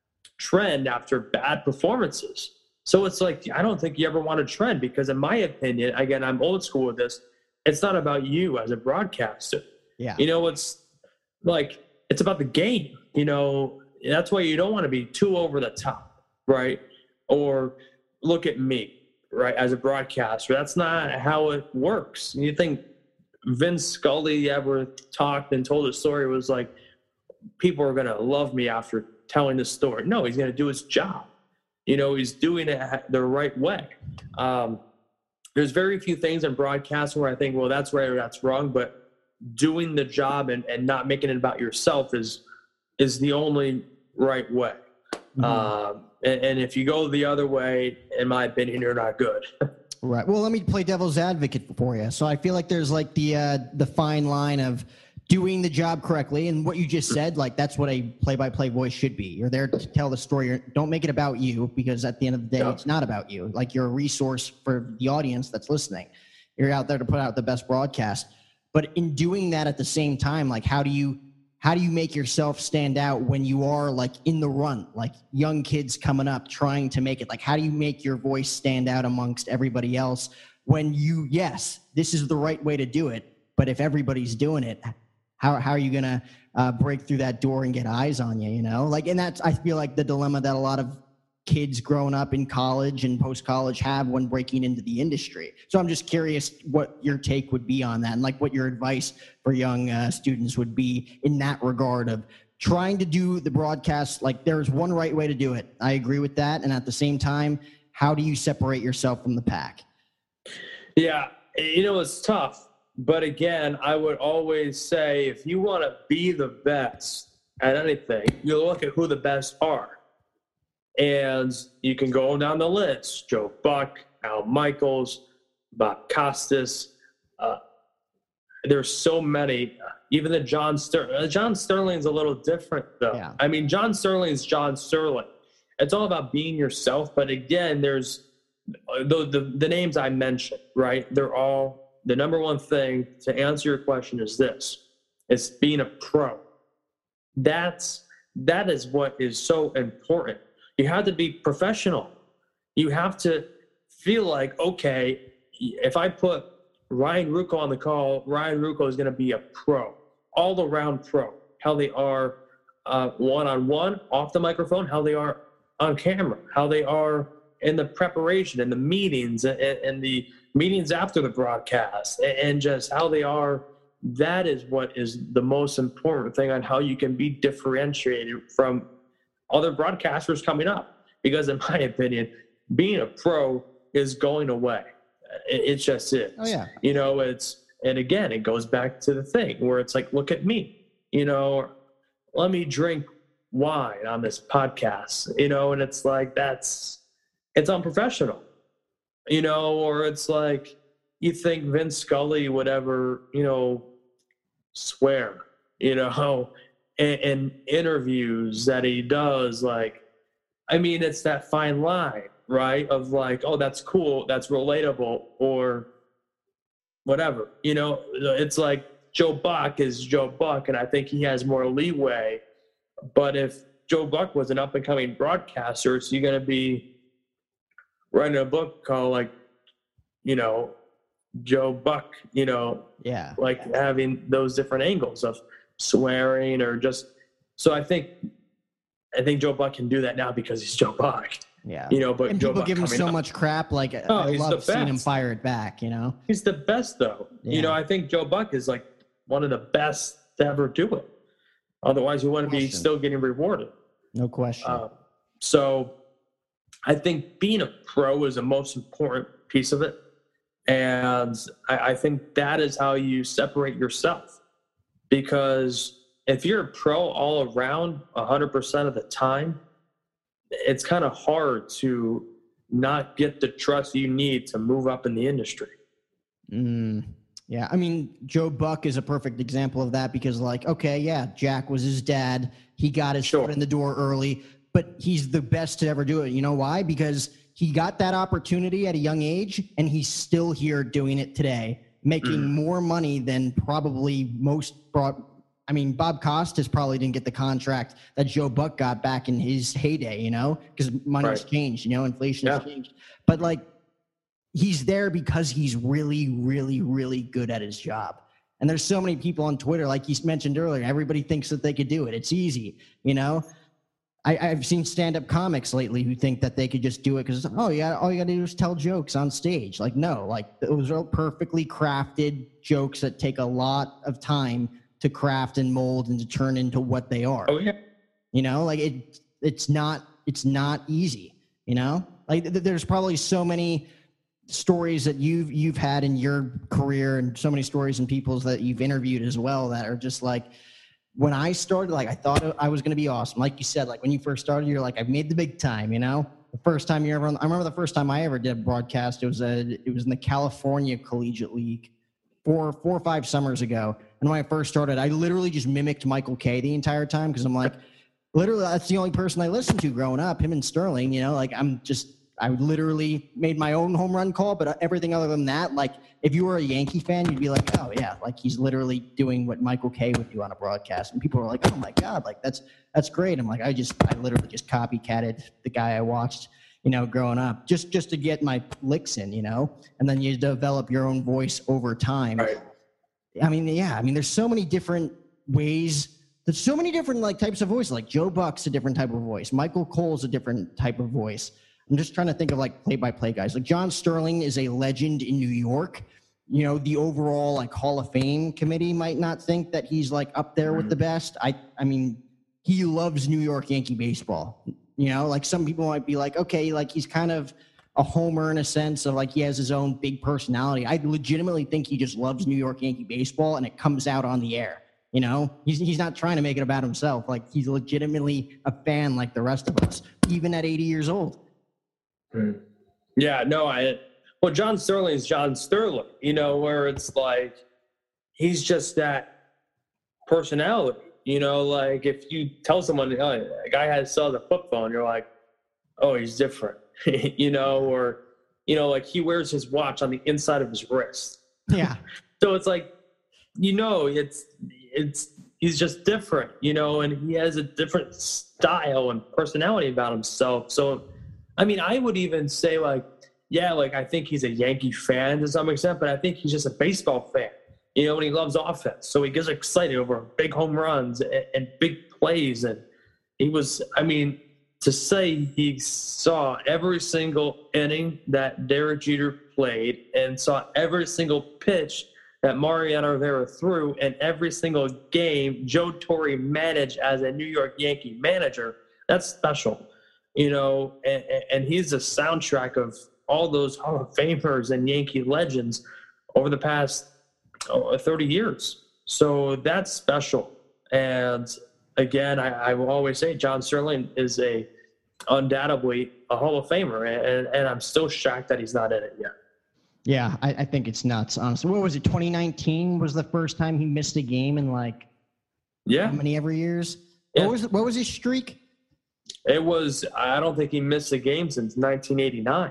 trend after bad performances. So it's like, I don't think you ever want to trend because in my opinion, again, I'm old school with this. It's not about you as a broadcaster. Yeah. You know, it's like, it's about the game, you know, that's why you don't want to be too over the top, right? Or look at me, right? As a broadcaster, that's not how it works. You think Vince Scully ever talked and told a story was like, people are going to love me after telling this story. No, he's going to do his job. You know, he's doing it the right way. Um, there's very few things in broadcasting where I think, well, that's right or that's wrong, but doing the job and, and not making it about yourself is is the only right way. Mm-hmm. Um, and, and if you go the other way, in my opinion, you're not good. Right. Well, let me play devil's advocate for you. So I feel like there's like the uh, the fine line of doing the job correctly. And what you just said, like that's what a play-by-play voice should be. You're there to tell the story. Don't make it about you because at the end of the day, yeah. it's not about you. Like you're a resource for the audience that's listening. You're out there to put out the best broadcast. But in doing that at the same time, like how do you how do you make yourself stand out when you are like in the run, like young kids coming up trying to make it? Like how do you make your voice stand out amongst everybody else when you, yes, this is the right way to do it, but if everybody's doing it, how how are you gonna uh, break through that door and get eyes on you? You know, like, and that's I feel like the dilemma that a lot of kids growing up in college and post-college have when breaking into the industry. So I'm just curious what your take would be on that, and like what your advice for young uh, students would be in that regard of trying to do the broadcast. Like, there's one right way to do it. I agree with that. And at the same time, how do you separate yourself from the pack? Yeah, you know, it's tough. But again, I would always say, if you want to be the best at anything, you look at who the best are. And you can go down the list: Joe Buck, Al Michaels, Bob Costas. Uh, there's so many. Even the John Sterling. John Sterling's a little different, though. Yeah. I mean, John Sterling's John Sterling. It's all about being yourself. But again, there's the, the the names I mentioned, right? They're all, the number one thing to answer your question is this: it's being a pro. That's that is what is so important. You have to be professional. You have to feel like, okay, if I put Ryan Ruocco on the call, Ryan Ruocco is going to be a pro, all-around pro. How they are uh, one-on-one, off the microphone, how they are on camera, how they are in the preparation, in the meetings, and, and the meetings after the broadcast, and just how they are. That is what is the most important thing on how you can be differentiated from other broadcasters coming up. Because in my opinion, being a pro is going away. It, it just is. Oh, yeah. You know, it's, and again, it goes back to the thing where it's like, look at me, you know, let me drink wine on this podcast, you know, and it's like, that's, it's unprofessional, you know, or it's like, you think Vince Scully would ever, you know, swear, you know, in, in interviews that he does. Like, I mean, it's that fine line, right? Of like, oh, that's cool, that's relatable, or whatever. You know, it's like Joe Buck is Joe Buck, and I think he has more leeway. But if Joe Buck was an up-and-coming broadcaster, is he going to be writing a book called, like, you know, Joe Buck, you know, yeah, like having those different angles of swearing or just, so I think, I think Joe Buck can do that now because he's Joe Buck. Yeah. You know, but and Joe people Buck give him so up, much crap. Like, oh, I he's love the seeing him best. fire it back, you know? He's the best, though. Yeah. You know, I think Joe Buck is like one of the best to ever do it. Otherwise, you wouldn't be still getting rewarded. No question. Uh, so I think being a pro is the most important piece of it. And I, I think that is how you separate yourself. Because if you're a pro all around one hundred percent of the time, it's kind of hard to not get the trust you need to move up in the industry. Mm, yeah, I mean, Joe Buck is a perfect example of that because, like, okay, yeah, Jack was his dad. He got his Sure. foot in the door early, but he's the best to ever do it. You know why? Because he got that opportunity at a young age, and he's still here doing it today, making Mm. more money than probably most broad. I mean, Bob Costas probably didn't get the contract that Joe Buck got back in his heyday, you know, because money's Right. changed, you know, inflation has Yeah. changed. But, like, he's there because he's really, really, really good at his job. And there's so many people on Twitter, like you mentioned earlier, everybody thinks that they could do it. It's easy, you know? I, I've seen stand-up comics lately who think that they could just do it because, oh, yeah, all you got to do is tell jokes on stage. Like, no, like those are perfectly crafted jokes that take a lot of time to craft and mold and to turn into what they are. Oh, yeah. You know, like it, it's not, it's not easy, you know? Like th- there's probably so many stories that you've, you've had in your career and so many stories and people's that you've interviewed as well that are just like, when I started, like, I thought I was going to be awesome. Like you said, like when you first started, you're like, I've made the big time, you know, the first time you ever, I remember the first time I ever did a broadcast, it was a, it was in the California Collegiate League four, four or five summers ago. And when I first started, I literally just mimicked Michael Kay the entire time. Cause I'm like, literally that's the only person I listened to growing up, him and Sterling, you know, like I'm just, I literally made my own home run call, but everything other than that, like if you were a Yankee fan, you'd be like, oh yeah, like he's literally doing what Michael Kay would do on a broadcast. And people were like, oh my God, like that's, that's great. I'm like, I just, I literally just copycatted the guy I watched, you know, growing up just, just to get my licks in, you know, and then you develop your own voice over time. Right. I mean, yeah, I mean, there's so many different ways there's so many different like types of voice. Like Joe Buck's a different type of voice. Michael Cole's a different type of voice. I'm just trying to think of like play-by-play guys. Like John Sterling is a legend in New York. You know, the overall like Hall of Fame committee might not think that he's like up there with the best. I, I mean, he loves New York Yankee baseball. You know, like some people might be like, okay, like he's kind of a homer in a sense of like he has his own big personality. I legitimately think he just loves New York Yankee baseball, and it comes out on the air. You know, he's he's not trying to make it about himself. Like he's legitimately a fan like the rest of us, even at eighty years old. Yeah, no, I. Well, John Sterling is John Sterling. You know, where it's like he's just that personality. You know, like if you tell someone, oh, a guy has saw the flip phone, you're like, oh, he's different. You know, or you know, like he wears his watch on the inside of his wrist. Yeah. So it's like, you know, it's it's he's just different, you know, and he has a different style and personality about himself. So, I mean, I would even say like, yeah, like I think he's a Yankee fan to some extent, but I think he's just a baseball fan, you know, and he loves offense. So he gets excited over big home runs and, and big plays. And he was, I mean, to say he saw every single inning that Derek Jeter played and saw every single pitch that Mariano Rivera threw and every single game Joe Torre managed as a New York Yankee manager, that's special, you know, and, and he's the soundtrack of all those Hall of Famers and Yankee legends over the past oh, thirty years. So that's special. And again, I, I will always say John Sterling is a undoubtedly a Hall of Famer, and, and I'm still shocked that he's not in it yet. Yeah, I, I think it's nuts, honestly. What was it, twenty nineteen was the first time he missed a game in like yeah. how many ever years? Yeah. What was what was his streak? It was, I don't think he missed a game since nineteen eighty-nine.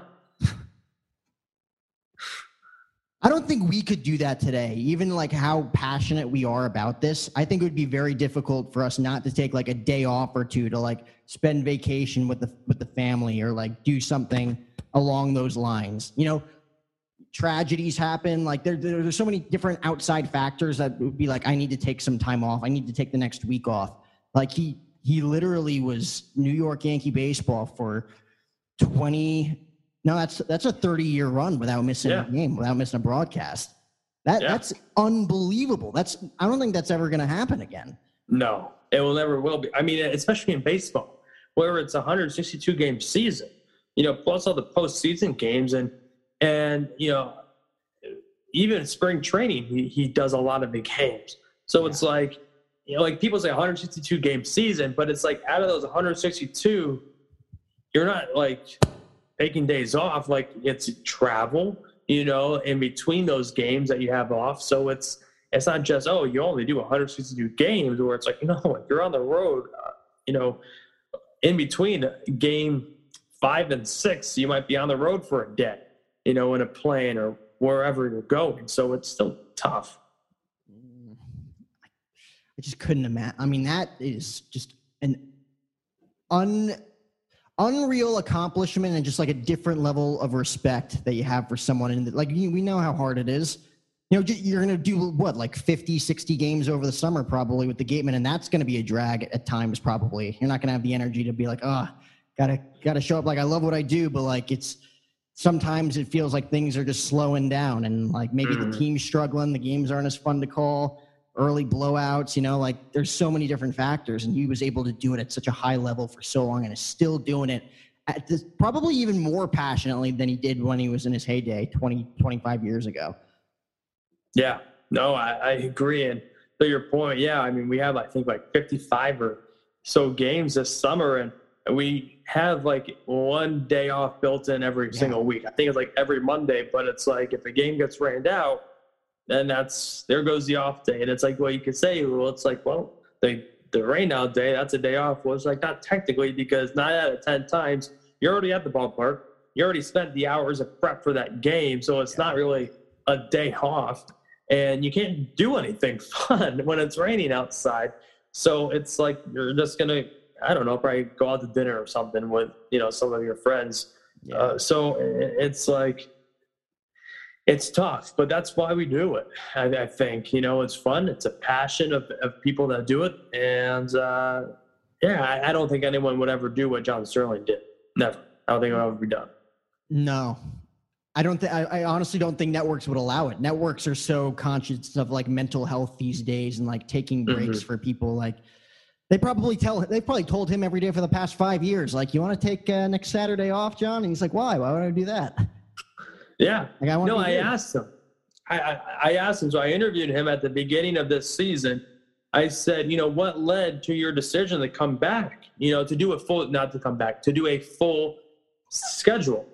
I don't think we could do that today. Even like how passionate we are about this, I think it would be very difficult for us not to take like a day off or two to like spend vacation with the with the family or like do something along those lines. You know, tragedies happen. Like there, there's so many different outside factors that would be like, I need to take some time off. I need to take the next week off. Like he he literally was New York Yankee baseball for twenty. No, that's that's a thirty-year run without missing yeah. a game, without missing a broadcast. That yeah. That's unbelievable. That's I don't think that's ever going to happen again. No, it will never will be. I mean, especially in baseball, where it's a one hundred sixty-two game season, you know, plus all the postseason games, and and you know, even spring training, he he does a lot of big games. So yeah. it's like, you know, like people say one hundred sixty-two game season, but it's like out of those one hundred sixty-two, you're not like taking days off, like it's travel, you know, in between those games that you have off. So it's it's not just, oh, you only do one hundred sixty-two games, where it's like, you know, you're on the road, uh, you know, in between game five and six, you might be on the road for a day, you know, in a plane or wherever you're going. So it's still tough. I just couldn't imagine. I mean, that is just an un. unreal accomplishment and just like a different level of respect that you have for someone. And like, you, we know how hard it is. You know, you're going to do what, like fifty, sixty games over the summer, probably with the gateman. And that's going to be a drag at times. Probably you're not going to have the energy to be like, oh, gotta, gotta show up. Like, I love what I do, but like, it's sometimes it feels like things are just slowing down and like maybe mm-hmm. the team's struggling. The games aren't as fun to call. Early blowouts, you know, like there's so many different factors, and he was able to do it at such a high level for so long and is still doing it at this, probably even more passionately than he did when he was in his heyday twenty, twenty-five years ago. Yeah, no, I, I agree. And to your point, yeah, I mean, we have, I think like fifty-five or so games this summer, and we have like one day off built in every yeah. single week. I think it's like every Monday, but it's like if a game gets rained out, then that's, there goes the off day. And it's like, well, you could say, well, it's like, well, the, the rain out day, that's a day off. Well, it's like, not technically, because nine out of ten times you're already at the ballpark. You already spent the hours of prep for that game. So it's yeah. not really a day off, and you can't do anything fun when it's raining outside. So it's like, you're just going to, I don't know, probably go out to dinner or something with, you know, some of your friends. Yeah. Uh, so it's like, it's tough, but that's why we do it. I, I think, you know, it's fun. It's a passion of, of people that do it. And, uh, yeah, I, I don't think anyone would ever do what John Sterling did. Never. I don't think it would ever be done. No. I don't think, I honestly don't think networks would allow it. Networks are so conscious of like mental health these days and like taking breaks mm-hmm. for people. Like they probably tell, they probably told him every day for the past five years, like, you want to take uh, next Saturday off, John? And he's like, why? Why would I do that? Yeah. Like, I no, I asked him. I, I, I asked him. So I interviewed him at the beginning of this season. I said, you know, what led to your decision to come back, you know, to do a full, not to come back, to do a full schedule.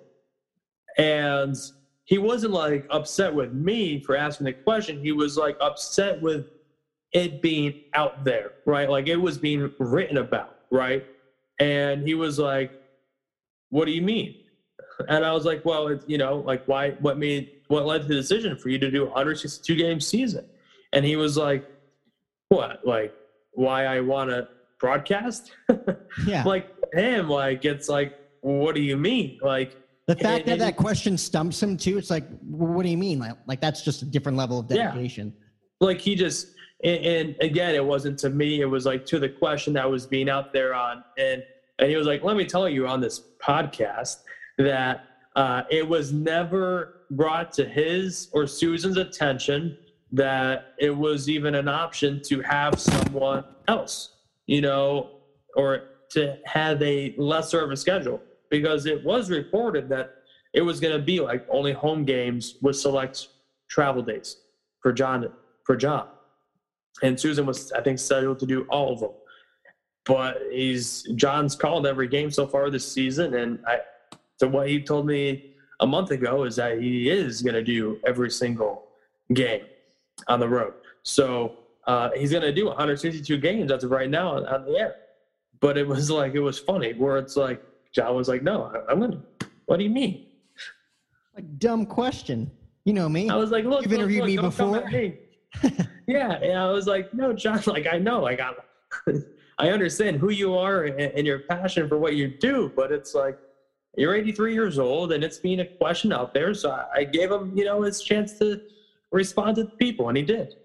And he wasn't like upset with me for asking the question. He was like upset with it being out there, right? Like it was being written about, right? And he was like, what do you mean? And I was like, well, it's, you know, like why, what made, what led to the decision for you to do a one hundred sixty-two game season? And he was like, what, like why I want to broadcast? Yeah. Like him, like, it's like, what do you mean? Like the fact and, that and, that question stumps him too. It's like, what do you mean? Like, like that's just a different level of dedication. Yeah. Like he just, and, and again, it wasn't to me. It was like to the question that was being out there on, and, and he was like, let me tell you on this podcast that uh, it was never brought to his or Susan's attention that it was even an option to have someone else, you know, or to have a lesser of a schedule, because it was reported that it was going to be like only home games with select travel days for John, for John. And Susan was, I think, scheduled to do all of them. But he's John's called every game so far this season, and I, so what he told me a month ago is that he is going to do every single game on the road. So uh, he's going to do one hundred sixty-two games as of right now on, on the air. But it was like, it was funny where it's like, John was like, no, I'm going to, what do you mean? Like, dumb question. You know me. I was like, look, you've interviewed look, look, me before. Me. yeah. And I was like, no, John, like, I know, like, I, I understand who you are and, and your passion for what you do, but it's like, you're eighty-three years old and it's being a question out there. So I, I gave him, you know, his chance to respond to the people, and he did.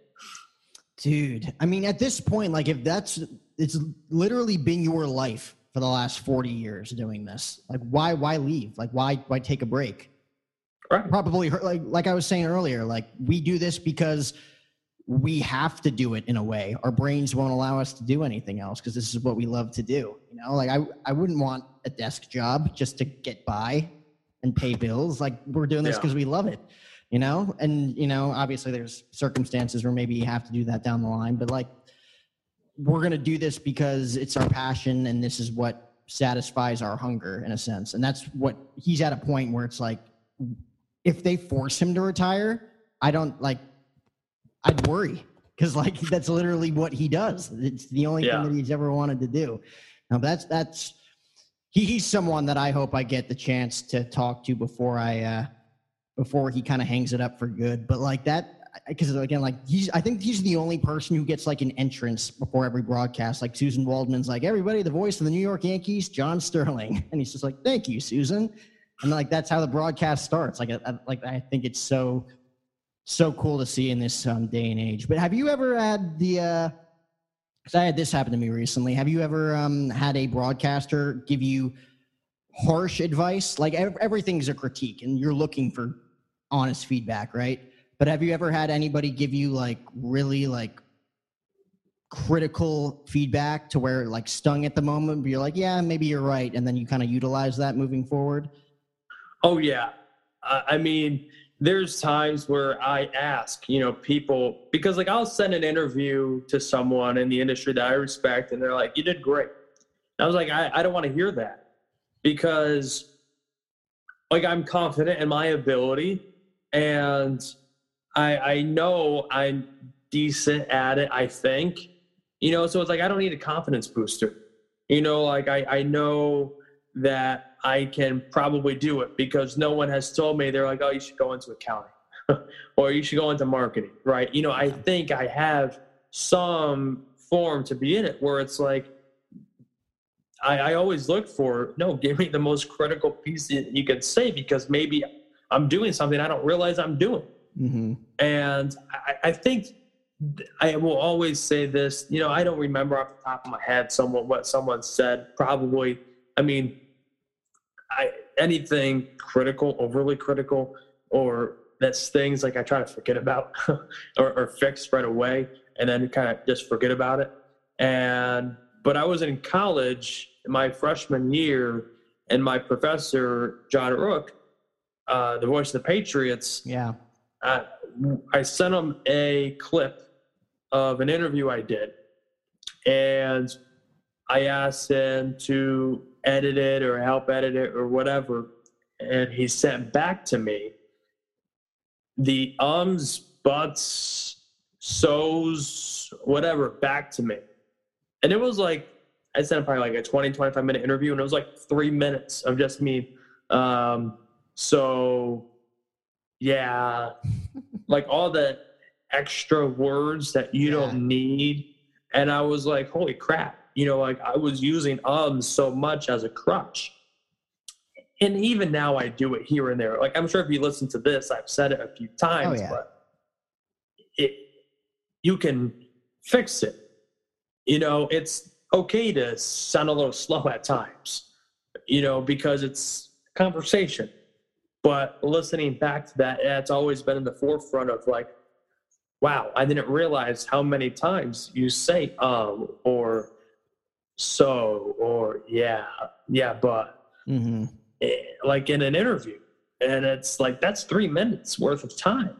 Dude, I mean, at this point, like if that's, it's literally been your life for the last forty years doing this. Like why, why leave? Like why, why take a break? Right. Probably like, like I was saying earlier, like we do this because we have to do it in a way. Our brains won't allow us to do anything else because this is what we love to do. You know, like I, I wouldn't want a desk job just to get by and pay bills. Like we're doing this because yeah. we love it, you know? And, you know, obviously there's circumstances where maybe you have to do that down the line, but like, we're going to do this because it's our passion and this is what satisfies our hunger in a sense. And that's what he's at a point where it's like, if they force him to retire, I don't like, I'd worry because like, that's literally what he does. It's the only yeah. thing that he's ever wanted to do. Now that's, that's, he, he's someone that I hope I get the chance to talk to before I, uh, before he kind of hangs it up for good. But like that, because again, like he's, I think he's the only person who gets like an entrance before every broadcast. Like Susan Waldman's like, everybody, the voice of the New York Yankees, John Sterling. And he's just like, thank you, Susan. And like, that's how the broadcast starts. Like, I, like, I think it's so, so cool to see in this um, day and age. But have you ever had the, uh, cause I had this happen to me recently. Have you ever um, had a broadcaster give you harsh advice? Like ev- everything's a critique and you're looking for honest feedback, right? But have you ever had anybody give you like really like critical feedback to where it like stung at the moment, but you're like, yeah, maybe you're right. And then you kind of utilize that moving forward? Oh yeah. Uh, I mean, there's times where I ask, you know, people, because like I'll send an interview to someone in the industry that I respect and they're like, you did great. And I was like, I, I don't want to hear that because like I'm confident in my ability and I, I know I'm decent at it, I think, you know, so it's like, I don't need a confidence booster, you know, like I, I know that I can probably do it because no one has told me. They're like, oh, you should go into accounting or you should go into marketing, right? You know, I think I have some form to be in it where it's like, I, I always look for, no, give me the most critical piece that you can say because maybe I'm doing something I don't realize I'm doing. Mm-hmm. And I, I think I will always say this, you know, I don't remember off the top of my head someone what someone said. Probably, I mean, I anything critical, overly critical, or that's things like I try to forget about or, or fix right away, and then kind of just forget about it. And but I was in college my freshman year, and my professor John Rook, uh, the voice of the Patriots, yeah, uh, I sent him a clip of an interview I did, and I asked him to edit it or help edit it or whatever, and he sent back to me the ums, buts, so's, whatever back to me. And it was like, I sent him probably like a twenty, twenty-five minute interview, and it was like three minutes of just me. Um, so, yeah, like all the extra words that you yeah. don't need. And I was like, holy crap. You know, like I was using ums so much as a crutch. And even now I do it here and there. Like, I'm sure if you listen to this, I've said it a few times, oh, yeah. but it, you can fix it. You know, it's okay to sound a little slow at times, you know, because it's conversation. But listening back to that, it's always been in the forefront of like, wow, I didn't realize how many times you say um or so or yeah, yeah, but mm-hmm. like in an interview. And it's like, that's three minutes worth of time.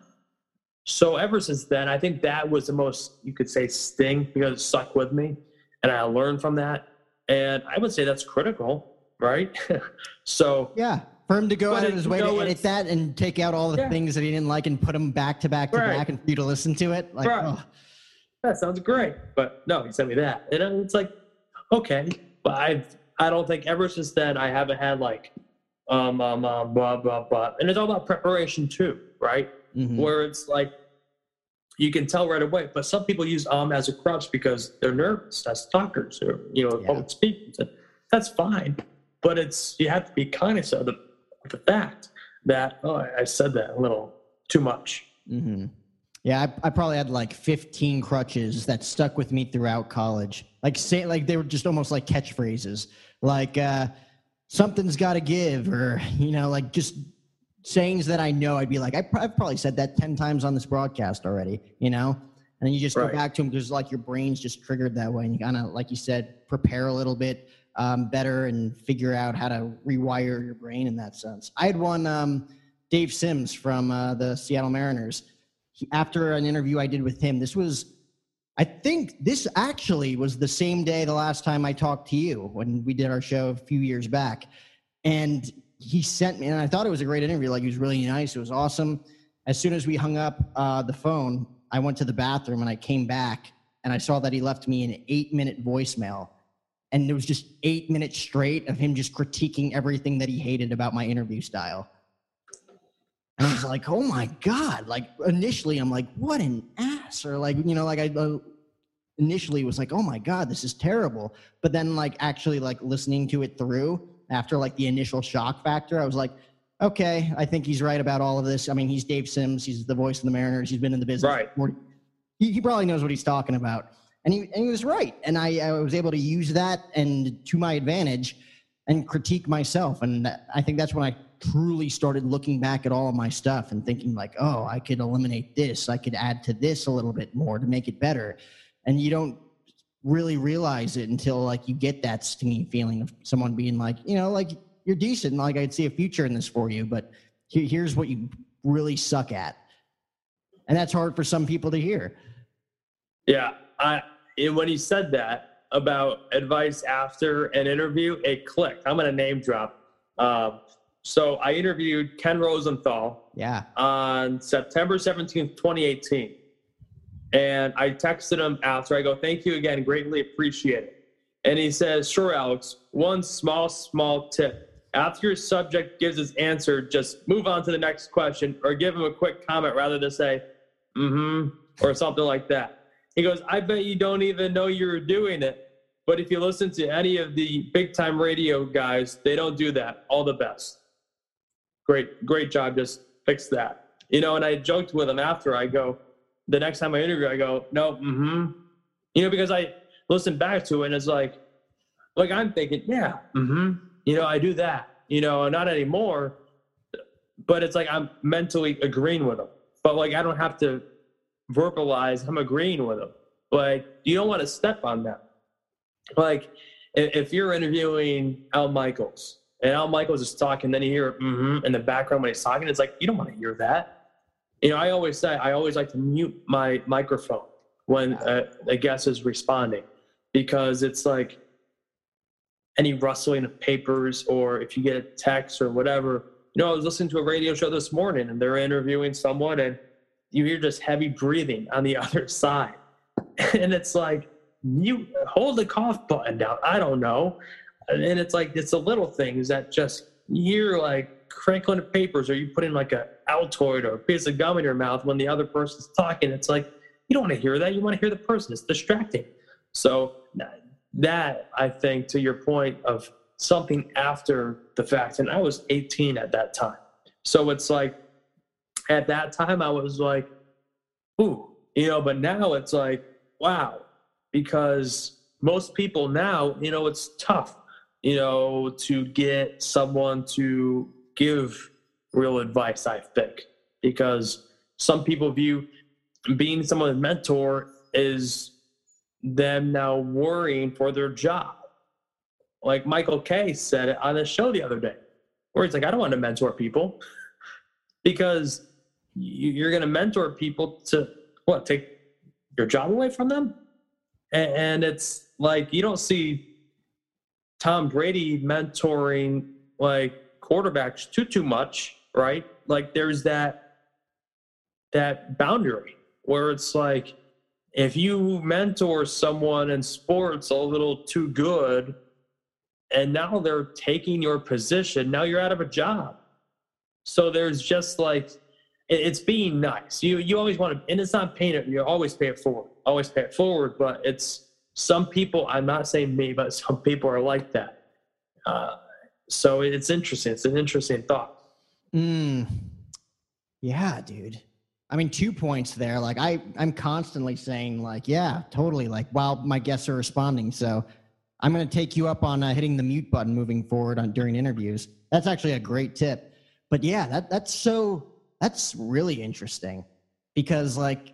So ever since then, I think that was the most, you could say, sting, because it stuck with me. And I learned from that. And I would say that's critical, right? So yeah, for him to go out of his way to edit with, that and take out all the yeah. things that he didn't like and put them back to back to right. back and for you to listen to it. Like, right. oh. That sounds great. But no, he sent me that. And it's like, okay. But I've, I don't think ever since then I haven't had like, um, um, um, blah, blah, blah. And it's all about preparation too, right? Mm-hmm. Where it's like, you can tell right away. But some people use um as a crutch because they're nervous as talkers or, you know, yeah. public speakers. That's fine. But it's, you have to be conscious of the, the fact that, oh, I said that a little too much. Mm-hmm. Yeah, I, I probably had like fifteen crutches that stuck with me throughout college. Like say, like they were just almost like catchphrases, like uh, something's got to give, or you know, like just sayings that I know. I'd be like, I pr- I've probably said that ten times on this broadcast already, you know. And then you just right. go back to them because like your brain's just triggered that way, and you kind of, like you said, prepare a little bit um, better and figure out how to rewire your brain in that sense. I had one, um, Dave Sims from uh, the Seattle Mariners. He, after an interview I did with him, this was, I think this actually was the same day the last time I talked to you when we did our show a few years back. And he sent me, and I thought it was a great interview. Like, he was really nice. It was awesome. As soon as we hung up uh, the phone, I went to the bathroom and I came back and I saw that he left me an eight minute voicemail. And it was just eight minutes straight of him just critiquing everything that he hated about my interview style. And I was like, oh my God. Like initially I'm like, what an ass. Or like, you know, like I uh, initially was like, oh my God, this is terrible. But then like actually like listening to it through after like the initial shock factor, I was like, okay, I think he's right about all of this. I mean, he's Dave Sims. He's the voice of the Mariners. He's been in the business. Right. He, he probably knows what he's talking about. And he, and he was right. And I, I was able to use that and to my advantage and critique myself. And I think that's when I truly started looking back at all of my stuff and thinking like, oh, I could eliminate this. I could add to this a little bit more to make it better. And you don't really realize it until like you get that stinging feeling of someone being like, you know, like you're decent. Like I'd see a future in this for you, but here, here's what you really suck at. And that's hard for some people to hear. Yeah. I, and when he said that about advice after an interview, it clicked. I'm going to name drop. Um, so I interviewed Ken Rosenthal yeah. on September seventeenth, twenty eighteen. And I texted him after. I go, thank you again. Greatly appreciate it. And he says, sure, Alex, one small, small tip. After your subject gives his answer, just move on to the next question or give him a quick comment rather than say, mm-hmm, or something like that. He goes, I bet you don't even know you're doing it. But if you listen to any of the big-time radio guys, they don't do that. All the best. great, great job. Just fix that. You know, and I joked with him after. I go, the next time I interview, I go, no, mm-hmm. You know, because I listen back to it and it's like, like I'm thinking, yeah, mm-hmm. You know, I do that, you know, not anymore, but it's like I'm mentally agreeing with him. But like, I don't have to verbalize I'm agreeing with him. Like, you don't want to step on that. Like, if you're interviewing Al Michaels and Al Michaels is talking, then you hear mm-hmm in the background when he's talking, it's like, you don't want to hear that. You know, I always say, I always like to mute my microphone when a, a guest is responding, because it's like any rustling of papers, or if you get a text or whatever. You know, I was listening to a radio show this morning and they're interviewing someone and you hear just heavy breathing on the other side. And it's like, you hold the cough button down. I don't know. And it's like, it's the little things that just, you're like crinkling the papers, or you put in like a Altoid or a piece of gum in your mouth when the other person's talking. It's like, you don't want to hear that. You want to hear the person. It's distracting. So that, I think, to your point of something after the fact, and I was eighteen at that time. So it's like, at that time I was like, ooh, you know, but now it's like, wow, because most people now, you know, it's tough, you know, to get someone to give real advice, I think, because some people view being someone's mentor is them now worrying for their job. Like Michael Kay said it on his show the other day, where he's like, I don't want to mentor people, because you're going to mentor people to, what, take your job away from them? And it's like, you don't see Tom Brady mentoring like quarterbacks too, too much, right? Like there's that, that boundary where it's like, if you mentor someone in sports a little too good, and now they're taking your position, now you're out of a job. So there's just like, it's being nice. You you always want to, and it's not paying it, you always pay it forward, always pay it forward, but it's, some people, I'm not saying me, but some people are like that. Uh, so it's interesting. It's an interesting thought. Mm. Yeah, dude. I mean, two points there. Like I, I'm constantly saying like, yeah, totally. Like while my guests are responding. So I'm going to take you up on uh, hitting the mute button moving forward on during interviews. That's actually a great tip. But yeah, that that's so, that's really interesting, because like,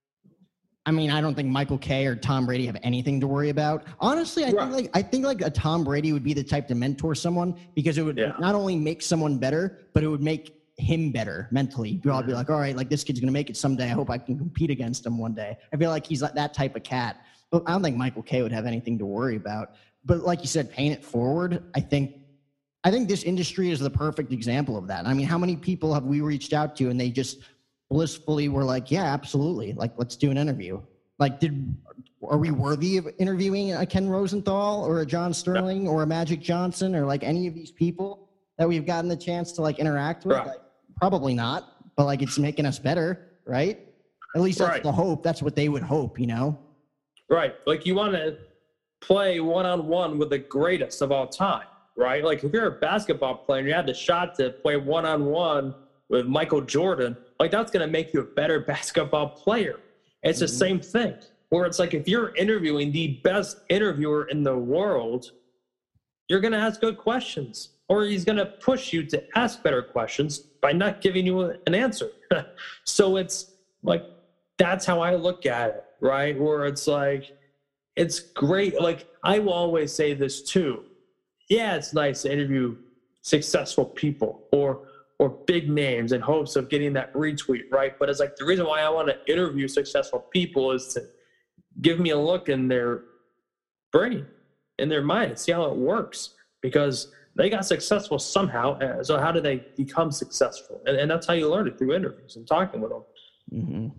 I mean, I don't think Michael Kay or Tom Brady have anything to worry about. Honestly, I right. think like I think like a Tom Brady would be the type to mentor someone, because it would yeah. not only make someone better, but it would make him better mentally. You'd all be like, all right, like this kid's going to make it someday. I hope I can compete against him one day. I feel like he's like that type of cat. But I don't think Michael Kay would have anything to worry about. But like you said, paying it forward, I think I think this industry is the perfect example of that. I mean, how many people have we reached out to and they just blissfully were like, yeah, absolutely. Like, let's do an interview. Like, did are we worthy of interviewing a Ken Rosenthal or a John Sterling no. or a Magic Johnson or like any of these people that we've gotten the chance to like interact with? Right. Like, probably not, but like it's making us better, right? At least that's right. the hope. That's what they would hope, you know? Right. Like you want to play one-on-one with the greatest of all time, right? Like if you're a basketball player and you had the shot to play one-on-one with Michael Jordan, like that's going to make you a better basketball player. It's mm-hmm. the same thing, where it's like if you're interviewing the best interviewer in the world, you're going to ask good questions, or he's going to push you to ask better questions by not giving you an answer. So it's like, that's how I look at it, right? Where it's like, it's great. Like I will always say this too. Yeah, it's nice to interview successful people or or big names in hopes of getting that retweet, right? But it's like the reason why I want to interview successful people is to give me a look in their brain, in their mind, and see how it works, because they got successful somehow. So how do they become successful? And, and that's how you learn it, through interviews and talking with them. Mm-hmm.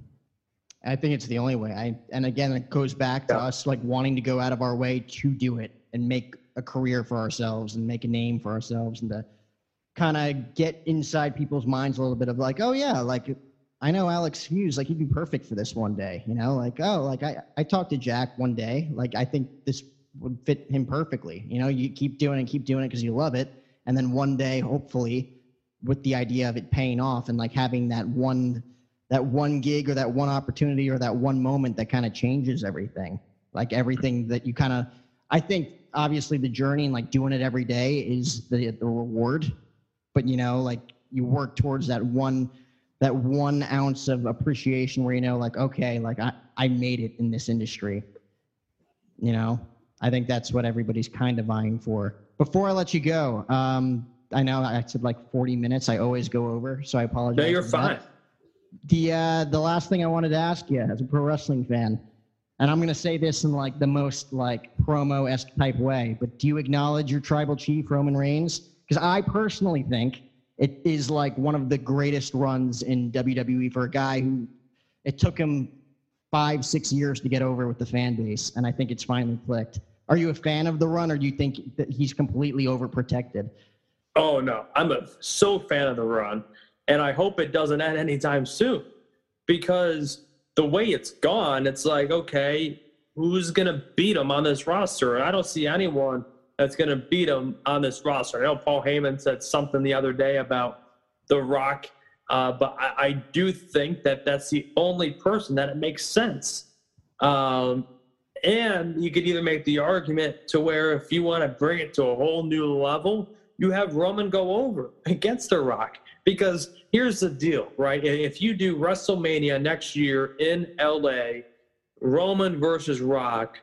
I think it's the only way. I and again, it goes back to yeah. us like wanting to go out of our way to do it and make a career for ourselves and make a name for ourselves, and to kind of get inside people's minds a little bit of like, oh yeah, like I know Alex Hughes, like he'd be perfect for this one day, you know, like, oh, like I, I talked to Jack one day, like I think this would fit him perfectly. You know, you keep doing it, keep doing it because you love it. And then one day, hopefully, with the idea of it paying off and like having that one that one gig or that one opportunity or that one moment that kind of changes everything. Like everything that you kind of, I think obviously the journey and like doing it every day is the, the reward, but you know, like you work towards that one, that one ounce of appreciation where, you know, like, okay, like I, I made it in this industry, you know, I think that's what everybody's kind of vying for. Before I let you go, um, I know I said like forty minutes. I always go over, so I apologize. No, you're fine. That. The uh, the last thing I wanted to ask you as a pro wrestling fan, and I'm going to say this in like the most like promo-esque type way, but do you acknowledge your tribal chief, Roman Reigns? Because I personally think it is like one of the greatest runs in W W E for a guy who it took him five, six years to get over with the fan base, and I think it's finally clicked. Are you a fan of the run, or do you think that he's completely overprotected? Oh, no. I'm a so fan of the run, and I hope it doesn't end anytime soon because the way it's gone, it's like, okay, who's going to beat him on this roster? And I don't see anyone that's going to beat him on this roster. I know Paul Heyman said something the other day about The Rock, uh, but I, I do think that that's the only person that it makes sense. Um, and you could either make the argument to where if you want to bring it to a whole new level, you have Roman go over against The Rock. Because here's the deal, right? If you do WrestleMania next year in L A, Roman versus Rock,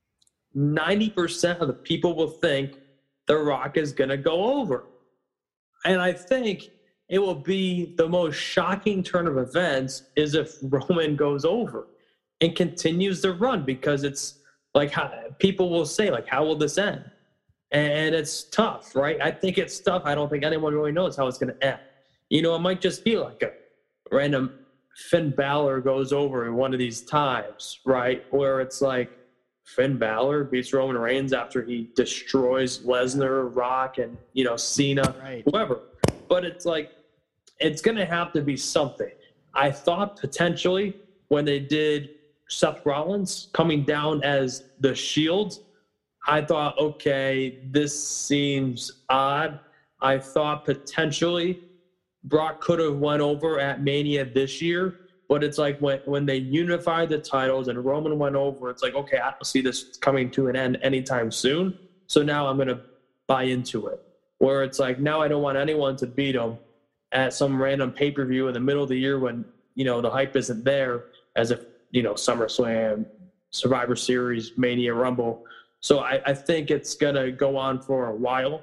ninety percent of the people will think The Rock is going to go over. And I think it will be the most shocking turn of events is if Roman goes over and continues the run, because it's like how, people will say, like, how will this end? And it's tough, right? I think it's tough. I don't think anyone really knows how it's going to end. You know, it might just be like a random Finn Balor goes over in one of these times, right? Where it's like Finn Balor beats Roman Reigns after he destroys Lesnar, Rock, and, you know, Cena, right. Whoever. But it's like, it's going to have to be something. I thought potentially when they did Seth Rollins coming down as the Shield, I thought, okay, this seems odd. I thought potentially Brock could have went over at Mania this year, but it's like when, when they unified the titles and Roman went over, it's like, okay, I don't see this coming to an end anytime soon. So now I'm going to buy into it. Where it's like, now I don't want anyone to beat him at some random pay-per-view in the middle of the year when, you know, the hype isn't there, as if, you know, SummerSlam, Survivor Series, Mania, Rumble. So I, I think it's going to go on for a while.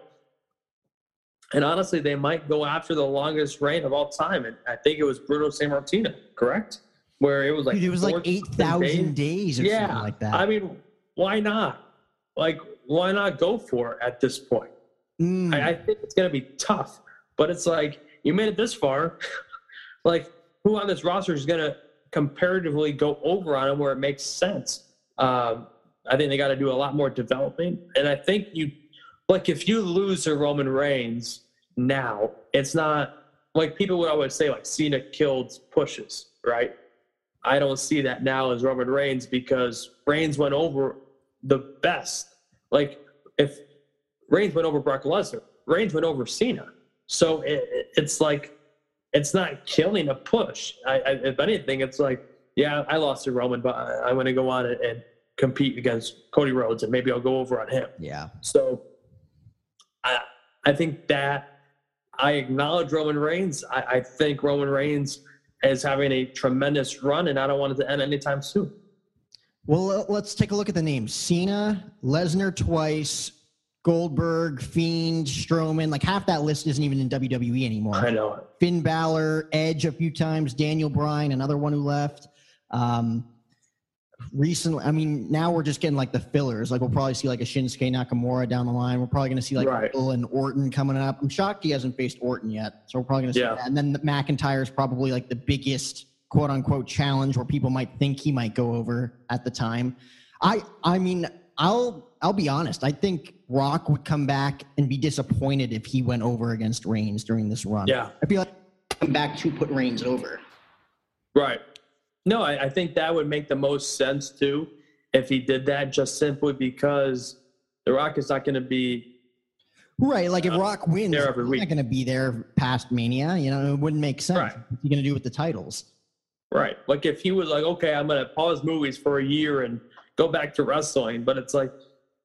And honestly, they might go after the longest reign of all time. And I think it was Bruno Sammartino, correct? Where it was like, Dude, it was like eight thousand days. days or yeah. something like that. I mean, why not? Like, why not go for it at this point? Mm. I, I think it's going to be tough. But it's like, you made it this far. Like, who on this roster is going to comparatively go over on him where it makes sense? Um, I think they got to do a lot more developing. And I think you, like, if you lose to Roman Reigns now, it's not, like, people would always say, like, Cena killed pushes, right? I don't see that now as Roman Reigns because Reigns went over the best. Like, if Reigns went over Brock Lesnar, Reigns went over Cena. So it, it's like, it's not killing a push. I, I, if anything, it's like, yeah, I lost to Roman, but I, I'm going to go on and, and compete against Cody Rhodes, and maybe I'll go over on him. Yeah. So I I think that I acknowledge Roman Reigns. I, I think Roman Reigns is having a tremendous run, and I don't want it to end anytime soon. Well, let's take a look at the names. Cena, Lesnar twice, Goldberg, Fiend, Strowman. Like, half that list isn't even in W W E anymore. I know it. Finn Balor, Edge a few times, Daniel Bryan, another one who left. Um, recently, I mean, now we're just getting like the fillers. Like, we'll probably see like a Shinsuke Nakamura down the line. We're probably going to see like right. Bill and Orton coming up. I'm shocked he hasn't faced Orton yet. So we're probably going to see yeah. that. And then the McIntyre is probably like the biggest quote unquote challenge where people might think he might go over at the time. I, I mean, I'll, I'll be honest. I think Rock would come back and be disappointed if he went over against Reigns during this run. Yeah. I feel like come back to put Reigns over. Right. No, I, I think that would make the most sense too if he did that, just simply because The Rock is not going to be Right, like if Rock wins, there every he's week. not going to be there past Mania. You know, it wouldn't make sense. Right. What's he going to do with the titles? Right. Like if he was like, okay, I'm going to pause movies for a year and go back to wrestling, but it's like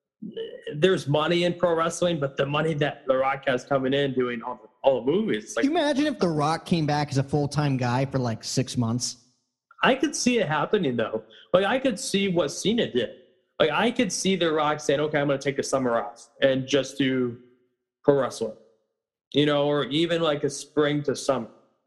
there's money in pro wrestling, but the money that The Rock has coming in doing all the, all the movies. It's like, Can you imagine if The Rock came back as a full-time guy for like six months? I could see it happening though. Like I could see what Cena did. Like I could see The Rock saying, okay, I'm going to take the summer off and just do pro wrestling, you know, or even like a spring to summer.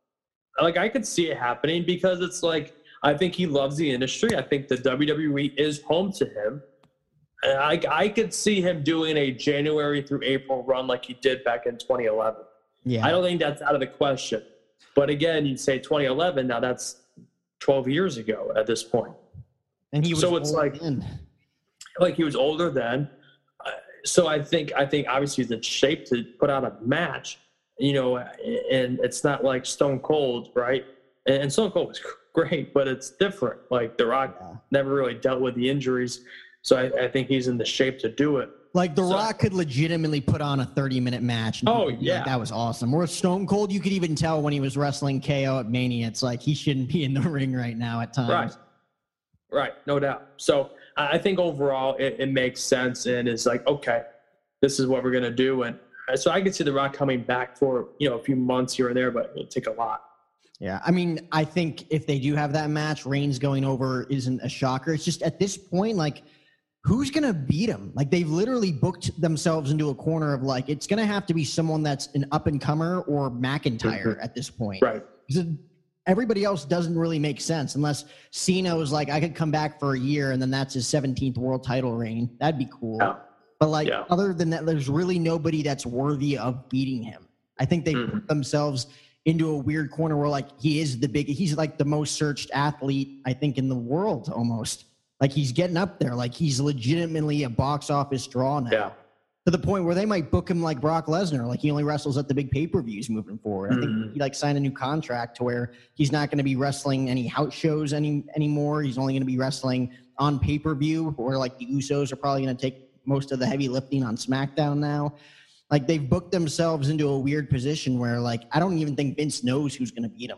Like I could see it happening because it's like, I think he loves the industry. I think the W W E is home to him. And I, I could see him doing a January through April run like he did back in twenty eleven. Yeah. I don't think that's out of the question. But again, you say twenty eleven, now that's twelve years ago at this point. And he was so it's old like, then. like he was older then. Uh, so I think, I think obviously he's in shape to put out a match, you know, and it's not like Stone Cold, right? And Stone Cold was great, but it's different. Like The Rock Yeah. never really dealt with the injuries. So I, I think he's in the shape to do it. Like The So- Rock could legitimately put on a thirty-minute match. and Oh, people would be yeah. like, that was awesome. Or Stone Cold, you could even tell when he was wrestling K O at Mania. It's like he shouldn't be in the ring right now at times. Right. Right. No doubt. So I I think overall it, it makes sense and it's like, okay, this is what we're going to do. And so I could see The Rock coming back for, you know, a few months here and there, but it'll take a lot. Yeah, I mean, I think if they do have that match, Reigns going over isn't a shocker. It's just at this point, like, who's going to beat him? Like, they've literally booked themselves into a corner of, like, it's going to have to be someone that's an up-and-comer or McIntyre at this point. Right. Because everybody else doesn't really make sense unless Cena was like, I could come back for a year and then that's his seventeenth world title reign. That'd be cool. Yeah. But, like, Yeah. other than that, there's really nobody that's worthy of beating him. I think they Mhm. put themselves into a weird corner where, like, he is the big, he's like the most searched athlete, I think, in the world almost. Like, he's getting up there. Like, he's legitimately a box office draw now. Yeah. To the point where they might book him like Brock Lesnar. Like, he only wrestles at the big pay-per-views moving forward. I think Mhm. he, like, signed a new contract to where he's not going to be wrestling any house shows any anymore. He's only going to be wrestling on pay-per-view, where, like, the Usos are probably going to take most of the heavy lifting on SmackDown now. Like, they've booked themselves into a weird position where, like, I don't even think Vince knows who's going to beat him.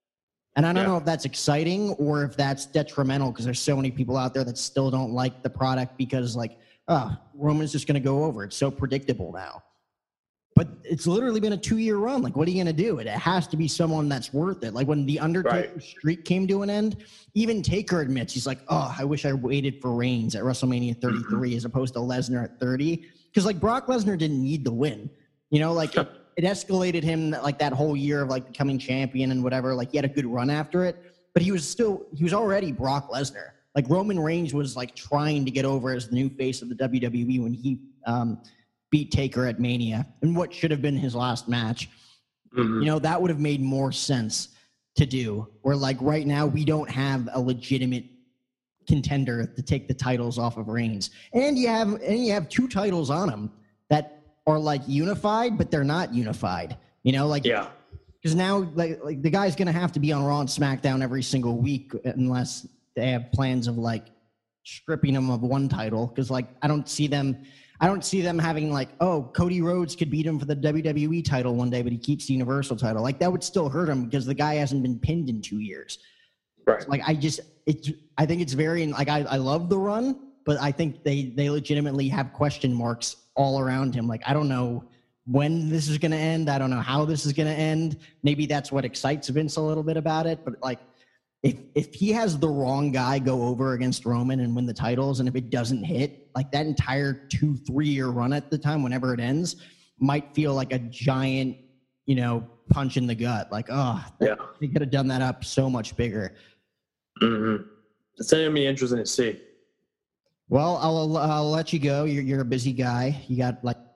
And I don't Yeah. know if that's exciting or if that's detrimental because there's so many people out there that still don't like the product because, like, oh, Roman's just going to go over. It's so predictable now. But it's literally been a two-year run. Like, what are you going to do? It has to be someone that's worth it. Like, when The Undertaker Right. streak came to an end, even Taker admits, he's like, oh, I wish I waited for Reigns at WrestleMania thirty-three as opposed to Lesnar at thirty. Because, like, Brock Lesnar didn't need the win. You know, like, it, it escalated him, like, that whole year of, like, becoming champion and whatever. Like, he had a good run after it. But he was still, he was already Brock Lesnar. Like, Roman Reigns was, like, trying to get over as the new face of the W W E when he um, beat Taker at Mania in what should have been his last match. Mhm. You know, that would have made more sense to do. Where, like, right now we don't have a legitimate contender to take the titles off of Reigns. And you have and you have two titles on him that are, like, unified, but they're not unified. You know, like, Yeah. because now, like, like the guy's going to have to be on Raw and SmackDown every single week unless they have plans of, like, stripping him of one title. Because, like, I don't see them, I don't see them having, like, oh, Cody Rhodes could beat him for the W W E title one day, but he keeps the Universal title. Like, that would still hurt him because the guy hasn't been pinned in two years. Right. Like, I just, it's, I think it's very, like, I, I love the run, but I think they, they legitimately have question marks all around him. Like, I don't know when this is going to end. I don't know how this is going to end. Maybe that's what excites Vince a little bit about it. But, like, if if he has the wrong guy go over against Roman and win the titles, and if it doesn't hit, like, that entire two, three-year run at the time, whenever it ends, might feel like a giant, you know, punch in the gut. Like, oh, Yeah. they could have done that up so much bigger. Mm-hmm. It's going to be interesting to see. Well, I'll I'll let you go. You're you're a busy guy. You got, like,